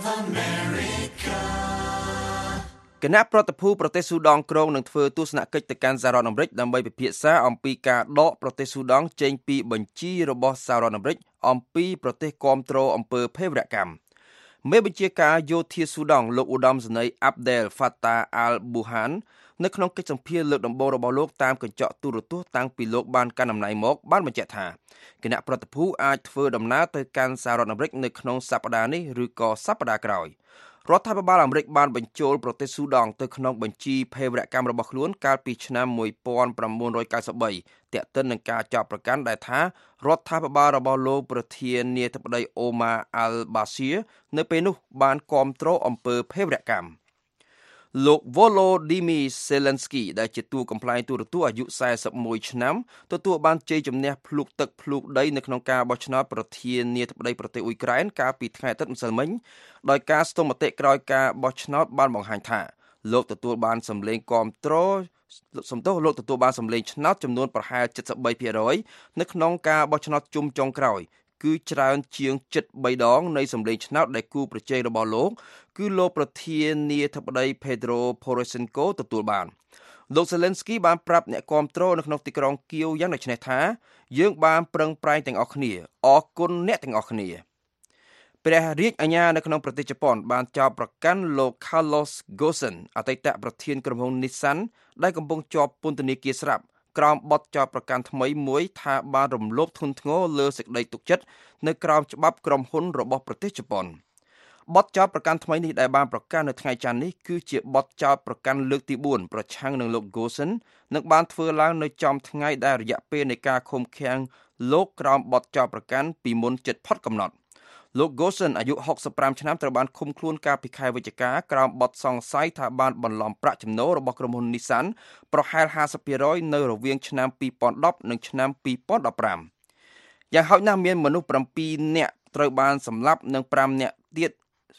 America គណៈប្រតិភូប្រទេសស៊ូដង់ក្រុងនឹងធ្វើទស្សនកិច្ចទៅកាន់សហរដ្ឋអាមេរិកដើម្បីពិភាក្សាអំពីការដកប្រទេសស៊ូដង់ចេញពីបញ្ជីរបស់សហរដ្ឋអាមេរិកអំពីប្រទេសគាំទ្រអំពើភេរវកម្មមេបញ្ជាការយោធាស៊ូដង់លោកឧត្តមសេនីយ៍ Abdel Fattah al-Burhan នៅក្នុងកិច្ចសម្ភាសន៍លើកដំបូងរបស់លោកតាមកញ្ចក់ទូរទស្សន៍តាំងពីលោកបានកាន់តំណែងមកបានបញ្ជាក់ថាគណៈប្រតិភូអាចធ្វើដំណើរទៅកាន់សហរដ្ឋអាមេរិកនៅក្នុងសប្តាហ៍នេះឬក៏សប្តាហ៍ក្រោយរដ្ឋាភិបាលអាមេរិកបានបញ្ចូលប្រទេសស៊ូដង់ទៅក្នុងបញ្ជីភេរវកម្មរបស់ខ្លួនកាលពីឆ្នាំnineteen ninety-threeទាក់ទិននឹងការចាប់ប្រកាន់ដែលថារដ្ឋាភិបាលរបស់លោកប្រធានាធិបតី Omar al-Bashir នៅពេលនោះបានគាំទ្រអំពើភេរវកម្មលោក Volodymyr Zelensky ដែលជាតួកំប្លែងទូរទស្សន៍អាយុforty-oneឆ្នាំទទួលបានជ័យជំនះភ្លុកទឹកភ្លុកដីនៅក្នុងការបោះឆ្នោតប្រធានាធិបតីប្រទេសអ៊ុយក្រែនកាលពីថ្ងៃអាទិត្យម្សិលមិញដោយការស្ទង់មតិក្រោយការបោះឆ្នោតបានបង្ហាញថាលោកទទួលបានសម្លេងគាំទ្រសំទោសលោកទទួលបានសម្លេងឆ្នោតចំនួនប្រហែលseventy-three percentនៅក្នុងការបោះឆ្នោតជុំចុងក្រោយគឺច្រើនជាងseventy-threeដងនៃសម្លេងឆ្នោតដែលគូប្រជែងរបស់លោកគឺលោកប្រធានាធិបតី Petro Poroshenko ទទួលបានលោក Zelensky បានប្រាប់អ្នកគាំទ្រនៅក្នុងទីក្រុងគៀវយ៉ាងដូចនេះថាយើងបានប្រឹងប្រែងទាំងអស់គ្នាអរគុណអ្នកទាំងអស់គ្នាព្រះរាជអាជ្ញានៅក្នុងប្រទេសជប៉ុនបានចោទប្រកាន់លោក Carlos Ghosn អតីតប្រធានក្រុមហ៊ុន Nissan ដែលកំពុងជាប់ពន្ធនាគារស្រាប់ក្រោមបទចោទប្រកាន់ថ្មីមួយថាបានរំលោភធ្ងន់ធ្ងរលើសេចក្តីទុកចិត្តនៅក្រោមច្បាប់ក្រុមហ៊ុនរបស់ប្រទេសជប៉ុនបទចោទប្រកាន់ថ្មីនេះដែលបានប្រកាសនៅថ្ងៃច័ន្ទនេះគឺជាបទចោទប្រកាន់លើកទីfourប្រឆាំងនឹងលោក Ghosn និងបានធ្វើឡើងនៅចំថ្ងៃដែលរយៈពេលនៃការឃុំឃាំងលោកក្រោមបទចោទប្រកាន់ពីមុនជិតផុតកំណត់លោក Ghosn អាយុsixty-fiveឆ្នាំត្រូវបានឃុំខ្លួនកាលពីខែវិច្ឆិកាក្រោមបទសង្ស័យថាបានបន្លំប្រាក់ចំណូលរបស់ក្រុមហ៊ុន Nissan ប្រហែលfifty percentនៅរវាងឆ្នាំtwenty tenនិងឆ្នាំtwenty fifteenយ៉ាងហោចណាស់មានមនុស្សsevenនាក់ត្រូវបានសម្លាប់និងfiveនាក់ទៀត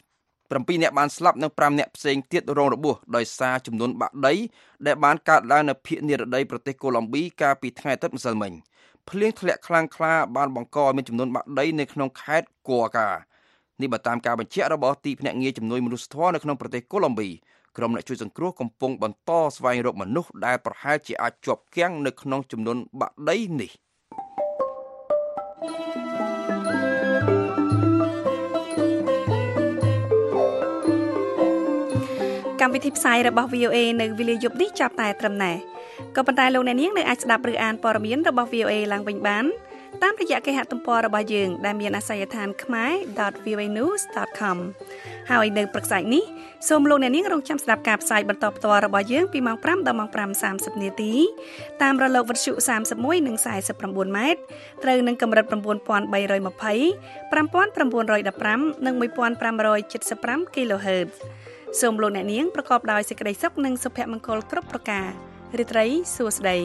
sevenនាក់បានស្លាប់និងfiveនាក់ផ្សេងទៀតរងរបួសដោយសារចំនួនបាក់ដីដែលបានកើតឡើងនៅភាគនិរតីប្រទេសកូឡុំប៊ីកាលពីថ្ងៃអាទិត្យម្សិលមិញភ្លៀងធ្លាក់ខ្លាំងក្លាបានបង្កឲ្យមានចំនួនបាក់ដីនៅក្នុងខេត្តកូអាកានេះបើតាមការបញ្ជាក់របស់ទីភ្នាក់ងារជំនួយមនុស្សធម៌នៅក្នុងប្រទេសកូឡុំប៊ីក្រុមអ្នកជួយសង្គ្រោះកំពុងបន្តស្វែងរកមនុស្សដែលប្រហែលជាអាចជាប់គាំងនៅក្នុងចំនួនបាក់ដីនេះកម្មវិធីផ្សាយរបស់ វី អូ เอ នៅវេលាយប់នេះចាប់តែត្រឹមណេះក៏ប៉ុន្តែលោកអ្នកនាងនៅអាចស្ដាប់ឬអានព័ត៌មានរបស់ វី អូ เอ ឡើងវិញបានតាមរយៈគេហទំព័ររបស់យើងដែលមានអាសយដ្ឋាន khmae dot v o a news dot com ហើយនៅព្រឹកស្អែកនេះសូមលោកអ្នកនាងរងចាំស្ដាប់ការផ្សាយបន្តផ្ទាល់របស់យើងពីម៉ោងfiveដល់ម៉ោងfive thirtyនាទីតាមរលកវិទ្យុthirty-oneនិងforty-nineម៉ែត្រត្រូវនឹងកម្រិតnine thousand three hundred twenty, five thousand nine hundred fifteenនិងfifteen seventy-five kHz សូមលោកអ្នកនាងប្រកបដោយសេចក្តីសុខនិងសុភមង្គលគ្រប់ប្រការរាត្រីសួស្តី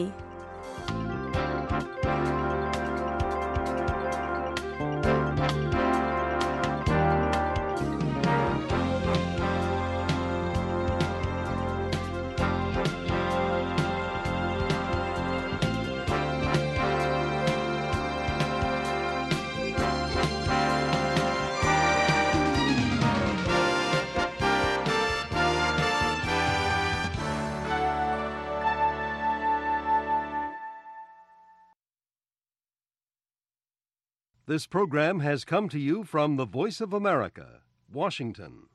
This program has come to you from the Voice of America, Washington.